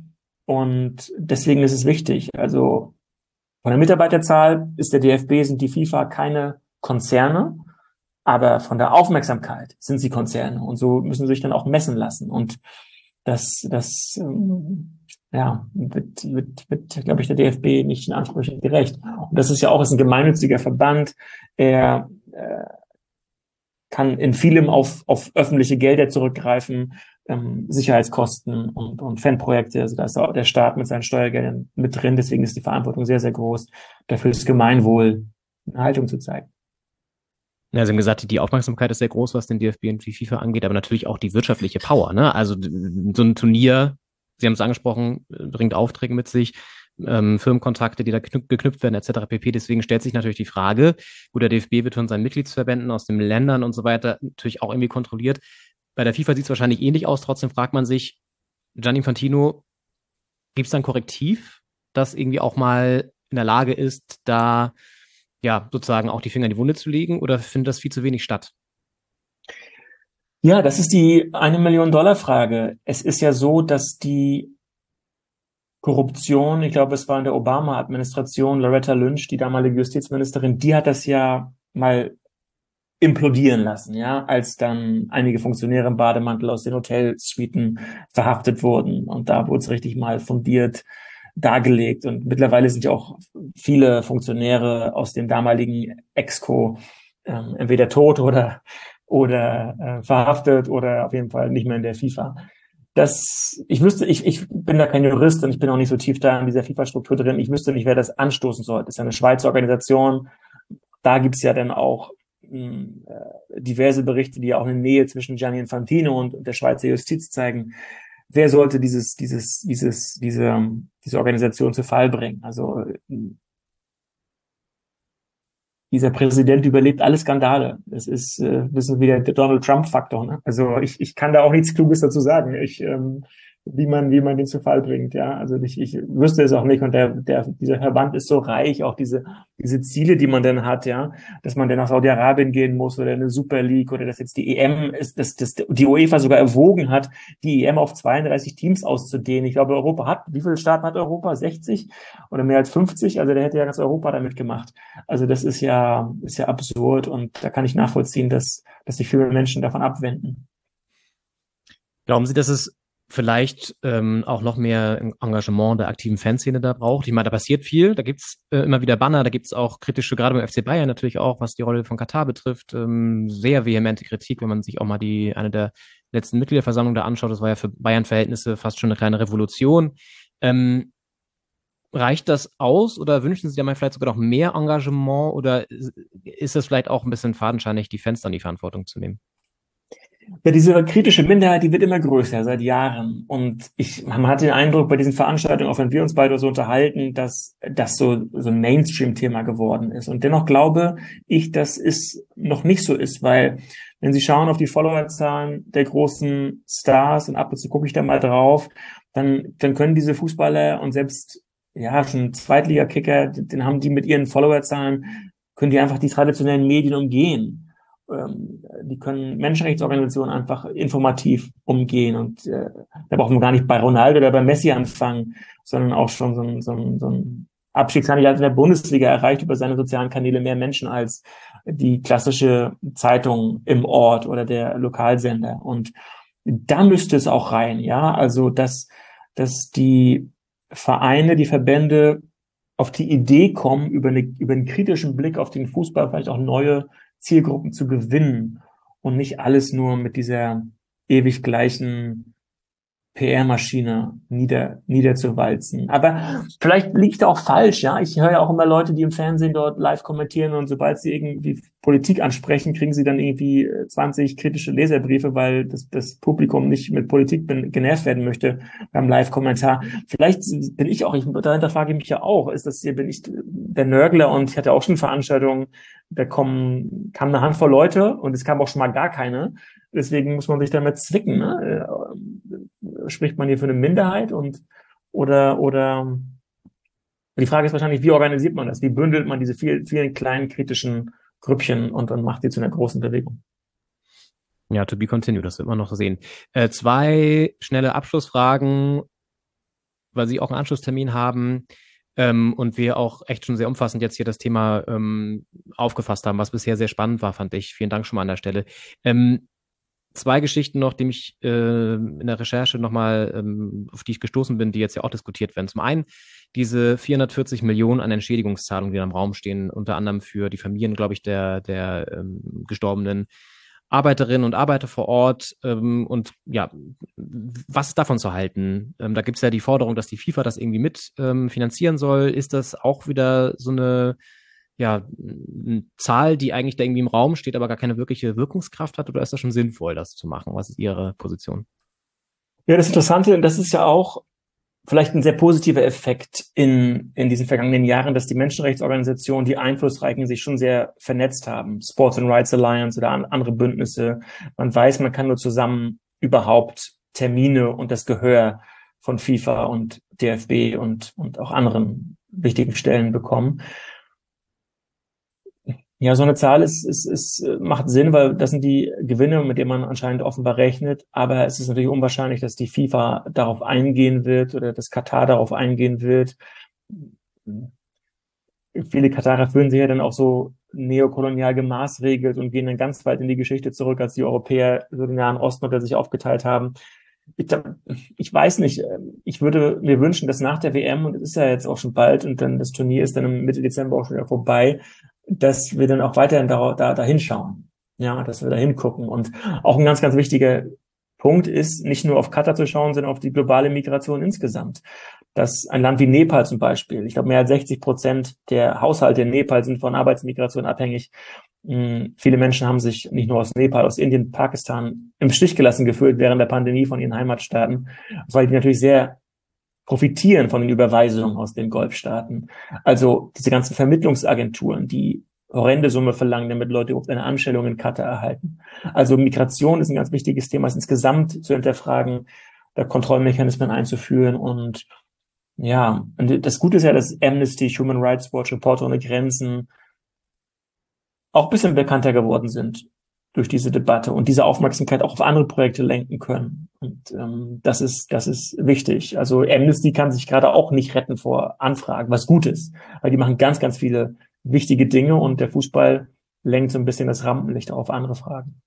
Und deswegen ist es wichtig. Also von der Mitarbeiterzahl ist der D F B, sind die FIFA keine Konzerne, aber von der Aufmerksamkeit sind sie Konzerne, und so müssen sie sich dann auch messen lassen. Und das, das, ähm, ja, wird, wird, wird, glaube ich, der D F B nicht in Ansprüchen gerecht. Und das ist ja auch, ist ein gemeinnütziger Verband. Er äh, kann in vielem auf, auf öffentliche Gelder zurückgreifen, ähm, Sicherheitskosten und, und Fanprojekte. Also da ist auch der Staat mit seinen Steuergeldern mit drin. Deswegen ist die Verantwortung sehr, sehr groß, dafür das Gemeinwohl eine Haltung zu zeigen. Ja, Sie haben gesagt, die Aufmerksamkeit ist sehr groß, was den D F B und die FIFA angeht, aber natürlich auch die wirtschaftliche Power, ne? Also so ein Turnier, Sie haben es angesprochen, bringt Aufträge mit sich, ähm, Firmenkontakte, die da geknüpft werden, et cetera pp. Deswegen stellt sich natürlich die Frage, gut, der D F B wird von seinen Mitgliedsverbänden aus den Ländern und so weiter natürlich auch irgendwie kontrolliert. Bei der FIFA sieht es wahrscheinlich ähnlich aus. Trotzdem fragt man sich, Gianni Infantino, gibt es da ein Korrektiv, das irgendwie auch mal in der Lage ist, da ja sozusagen auch die Finger in die Wunde zu legen, oder findet das viel zu wenig statt? Ja, das ist die eine Million Dollar Frage. Es ist ja so, dass die Korruption, ich glaube, es war in der Obama-Administration, Loretta Lynch, die damalige Justizministerin, die hat das ja mal implodieren lassen, ja, als dann einige Funktionäre im Bademantel aus den Hotelsuiten verhaftet wurden. Und da wurde es richtig mal fundiert dargelegt. Und mittlerweile sind ja auch viele Funktionäre aus dem damaligen Exco ähm, entweder tot oder oder äh, verhaftet oder auf jeden Fall nicht mehr in der FIFA. Das, ich wüsste, ich, ich bin da kein Jurist und ich bin auch nicht so tief da in dieser FIFA-Struktur drin. Ich wüsste nicht, wer das anstoßen soll. Das ist ja eine Schweizer Organisation. Da gibt's ja dann auch mh, diverse Berichte, die ja auch eine Nähe zwischen Gianni Infantino und, und der Schweizer Justiz zeigen. Wer sollte dieses, dieses, dieses, diese, diese Organisation zu Fall bringen? Also dieser Präsident überlebt alle Skandale. Das ist äh, wissen wir der Donald Trump-Faktor. Ne? Also ich, ich kann da auch nichts Kluges dazu sagen. Ich, ähm, wie man, wie man den zu Fall bringt, ja. Also ich, ich wüsste es auch nicht. Und der, der, dieser Verband ist so reich, auch diese, diese Ziele, die man dann hat, ja, dass man dann nach Saudi-Arabien gehen muss oder eine Super League oder dass jetzt die E M ist, dass, dass die UEFA sogar erwogen hat, die E M auf zweiunddreißig Teams auszudehnen. Ich glaube, Europa hat, wie viele Staaten hat Europa? sechzig oder mehr als fünfzig? Also der hätte ja ganz Europa damit gemacht. Also das ist ja, ist ja absurd und da kann ich nachvollziehen, dass, dass sich viele Menschen davon abwenden. Glauben Sie, dass es vielleicht ähm, auch noch mehr Engagement der aktiven Fanszene da braucht? Ich meine, da passiert viel, da gibt's äh, immer wieder Banner, da gibt's auch kritische, gerade beim F C Bayern natürlich auch, was die Rolle von Katar betrifft, ähm, sehr vehemente Kritik, wenn man sich auch mal die eine der letzten Mitgliederversammlungen da anschaut. Das war ja für Bayern-Verhältnisse fast schon eine kleine Revolution. Ähm, reicht das aus oder wünschen Sie da mal vielleicht sogar noch mehr Engagement oder ist es vielleicht auch ein bisschen fadenscheinig, die Fans dann die Verantwortung zu nehmen? Ja, diese kritische Minderheit, die wird immer größer seit Jahren. Und ich, man hat den Eindruck bei diesen Veranstaltungen, auch wenn wir uns beide so unterhalten, dass das so, so ein Mainstream-Thema geworden ist. Und dennoch glaube ich, dass es noch nicht so ist, weil wenn Sie schauen auf die Followerzahlen der großen Stars und ab und zu gucke ich da mal drauf, dann, dann können diese Fußballer und selbst, ja, schon Zweitliga-Kicker, den haben die mit ihren Followerzahlen, können die einfach die traditionellen Medien umgehen. Die können Menschenrechtsorganisationen einfach informativ umgehen und äh, da brauchen wir gar nicht bei Ronaldo oder bei Messi anfangen, sondern auch schon so ein, so ein, so ein Abstiegskandidat in der Bundesliga erreicht über seine sozialen Kanäle mehr Menschen als die klassische Zeitung im Ort oder der Lokalsender. Und da müsste es auch rein, ja, also dass, dass die Vereine, die Verbände auf die Idee kommen, über, eine, über einen kritischen Blick auf den Fußball vielleicht auch neue Zielgruppen zu gewinnen und nicht alles nur mit dieser ewig gleichen P R-Maschine nieder, niederzuwalzen. Aber vielleicht liegt auch falsch, ja. Ich höre ja auch immer Leute, die im Fernsehen dort live kommentieren und sobald sie irgendwie Politik ansprechen, kriegen sie dann irgendwie zwanzig kritische Leserbriefe, weil das, das Publikum nicht mit Politik bin, genervt werden möchte beim Live-Kommentar. Vielleicht bin ich auch, ich, dahinter frage ich mich ja auch, ist das hier, bin ich der Nörgler und ich hatte auch schon Veranstaltungen, da kommen, kam eine Handvoll Leute und es kam auch schon mal gar keine. Deswegen muss man sich damit zwicken, ne? Spricht man hier für eine Minderheit und oder oder die Frage ist wahrscheinlich, wie organisiert man das? Wie bündelt man diese vielen, vielen kleinen kritischen Grüppchen und dann macht die zu einer großen Bewegung? Ja, to be continued, das wird man noch sehen. Äh, zwei schnelle Abschlussfragen, weil Sie auch einen Anschlusstermin haben ähm, und wir auch echt schon sehr umfassend jetzt hier das Thema ähm, aufgefasst haben, was bisher sehr spannend war, fand ich. Vielen Dank schon mal an der Stelle. Ähm, Zwei Geschichten noch, die mich äh, in der Recherche nochmal, ähm, auf die ich gestoßen bin, die jetzt ja auch diskutiert werden. Zum einen diese vierhundertvierzig Millionen an Entschädigungszahlungen, die da im Raum stehen, unter anderem für die Familien, glaube ich, der, der ähm, gestorbenen Arbeiterinnen und Arbeiter vor Ort. Ähm, und ja, was ist davon zu halten? Ähm, da gibt es ja die Forderung, dass die FIFA das irgendwie mit ähm, finanzieren soll. Ist das auch wieder so eine ja, eine Zahl, die eigentlich da irgendwie im Raum steht, aber gar keine wirkliche Wirkungskraft hat, oder ist das schon sinnvoll, das zu machen? Was ist Ihre Position? Ja, das Interessante, und das ist ja auch vielleicht ein sehr positiver Effekt in, in diesen vergangenen Jahren, dass die Menschenrechtsorganisationen, die Einflussreichen, sich schon sehr vernetzt haben. Sports and Rights Alliance oder an, andere Bündnisse. Man weiß, man kann nur zusammen überhaupt Termine und das Gehör von FIFA und D F B und, und auch anderen wichtigen Stellen bekommen. Ja, so eine Zahl ist, ist, ist, macht Sinn, weil das sind die Gewinne, mit denen man anscheinend offenbar rechnet. Aber es ist natürlich unwahrscheinlich, dass die FIFA darauf eingehen wird oder dass Katar darauf eingehen wird. Viele Katarer fühlen sich ja dann auch so neokolonial gemaßregelt und gehen dann ganz weit in die Geschichte zurück, als die Europäer so den Nahen Osten unter sich aufgeteilt haben. Ich, ich weiß nicht, ich würde mir wünschen, dass nach der W M, und es ist ja jetzt auch schon bald, und dann das Turnier ist dann im Mitte Dezember auch schon wieder vorbei, dass wir dann auch weiterhin da, da, da hinschauen. Ja, dass wir da hingucken. Und auch ein ganz, ganz wichtiger Punkt ist, nicht nur auf Katar zu schauen, sondern auf die globale Migration insgesamt. Dass ein Land wie Nepal zum Beispiel, ich glaube, mehr als sechzig Prozent der Haushalte in Nepal sind von Arbeitsmigration abhängig. Hm, viele Menschen haben sich nicht nur aus Nepal, aus Indien, Pakistan im Stich gelassen gefühlt während der Pandemie von ihren Heimatstaaten, weil die natürlich sehr profitieren von den Überweisungen aus den Golfstaaten. Also diese ganzen Vermittlungsagenturen, die horrende Summe verlangen, damit Leute überhaupt eine Anstellung in Katar erhalten. Also Migration ist ein ganz wichtiges Thema, es insgesamt zu hinterfragen. da Kontrollmechanismen einzuführen. Und ja, und das Gute ist ja, dass Amnesty, Human Rights Watch, Reporter ohne Grenzen auch ein bisschen bekannter geworden sind durch diese Debatte und diese Aufmerksamkeit auch auf andere Projekte lenken können. Und ähm, das ist das ist wichtig. Also Amnesty kann sich gerade auch nicht retten vor Anfragen, was gut ist, weil die machen ganz, ganz viele wichtige Dinge und der Fußball lenkt so ein bisschen das Rampenlicht auf andere Fragen.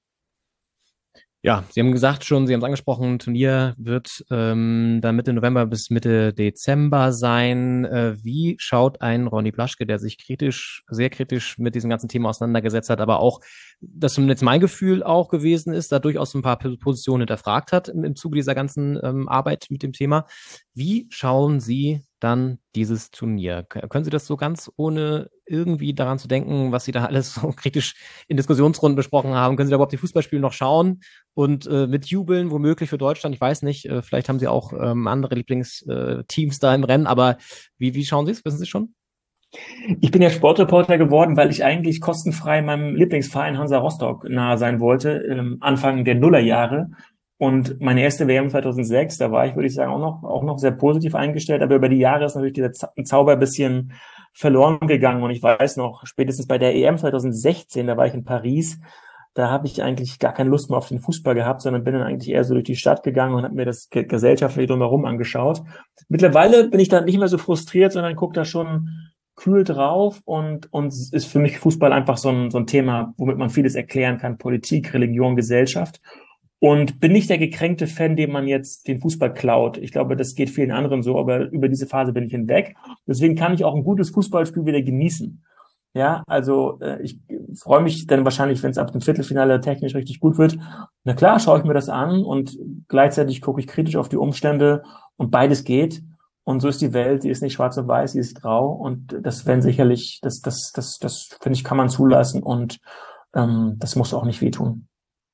Ja, Sie haben gesagt schon, Sie haben es angesprochen, ein Turnier wird ähm, dann Mitte November bis Mitte Dezember sein. Äh, wie schaut ein Ronny Blaschke, der sich kritisch, sehr kritisch mit diesem ganzen Thema auseinandergesetzt hat, aber auch, das zumindest mein Gefühl auch gewesen ist, da durchaus ein paar Positionen hinterfragt hat im, im Zuge dieser ganzen ähm, Arbeit mit dem Thema. Wie schauen Sie dann dieses Turnier? K- können Sie das so ganz ohne irgendwie daran zu denken, was Sie da alles so kritisch in Diskussionsrunden besprochen haben? Können Sie da überhaupt die Fußballspiele noch schauen und äh, mitjubeln, womöglich für Deutschland? Ich weiß nicht, äh, vielleicht haben Sie auch ähm, andere Lieblingsteams da im Rennen, aber wie, wie schauen Sie es? Wissen Sie schon? Ich bin ja Sportreporter geworden, weil ich eigentlich kostenfrei meinem Lieblingsverein Hansa Rostock nahe sein wollte, ähm, Anfang der Nullerjahre. Und meine erste W M zweitausendsechs, da war ich, würde ich sagen, auch noch, auch noch sehr positiv eingestellt. Aber über die Jahre ist natürlich dieser Zauber ein bisschen verloren gegangen. Und ich weiß noch, spätestens bei der E M zweitausendsechzehn, da war ich in Paris, da habe ich eigentlich gar keine Lust mehr auf den Fußball gehabt, sondern bin dann eigentlich eher so durch die Stadt gegangen und habe mir das gesellschaftliche drumherum angeschaut. Mittlerweile bin ich da nicht mehr so frustriert, sondern gucke da schon kühl drauf und, und ist für mich Fußball einfach so ein, so ein Thema, womit man vieles erklären kann. Politik, Religion, Gesellschaft. Und bin nicht der gekränkte Fan, dem man jetzt den Fußball klaut. Ich glaube, das geht vielen anderen so, aber über diese Phase bin ich hinweg. Deswegen kann ich auch ein gutes Fußballspiel wieder genießen. Ja, also äh, ich freue mich dann wahrscheinlich, wenn es ab dem Viertelfinale technisch richtig gut wird. Na klar, schaue ich mir das an und gleichzeitig gucke ich kritisch auf die Umstände und beides geht. Und so ist die Welt, die ist nicht schwarz und weiß, die ist grau. Und das werden sicherlich, das, das, das, das finde ich, kann man zulassen und ähm, das muss auch nicht wehtun.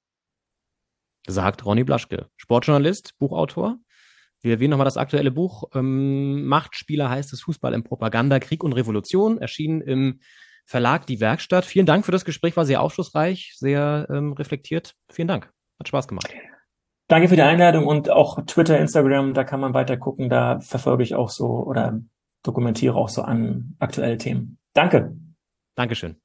Sagt Ronny Blaschke, Sportjournalist, Buchautor. Wir erwähnen nochmal das aktuelle Buch. Ähm, Machtspieler heißt es, Fußball in Propaganda, Krieg und Revolution, erschienen im Verlag Die Werkstatt. Vielen Dank für das Gespräch, war sehr aufschlussreich, sehr ähm, reflektiert. Vielen Dank, hat Spaß gemacht. Danke für die Einladung und auch Twitter, Instagram, da kann man weiter gucken, da verfolge ich auch so oder dokumentiere auch so an aktuelle Themen. Danke. Dankeschön.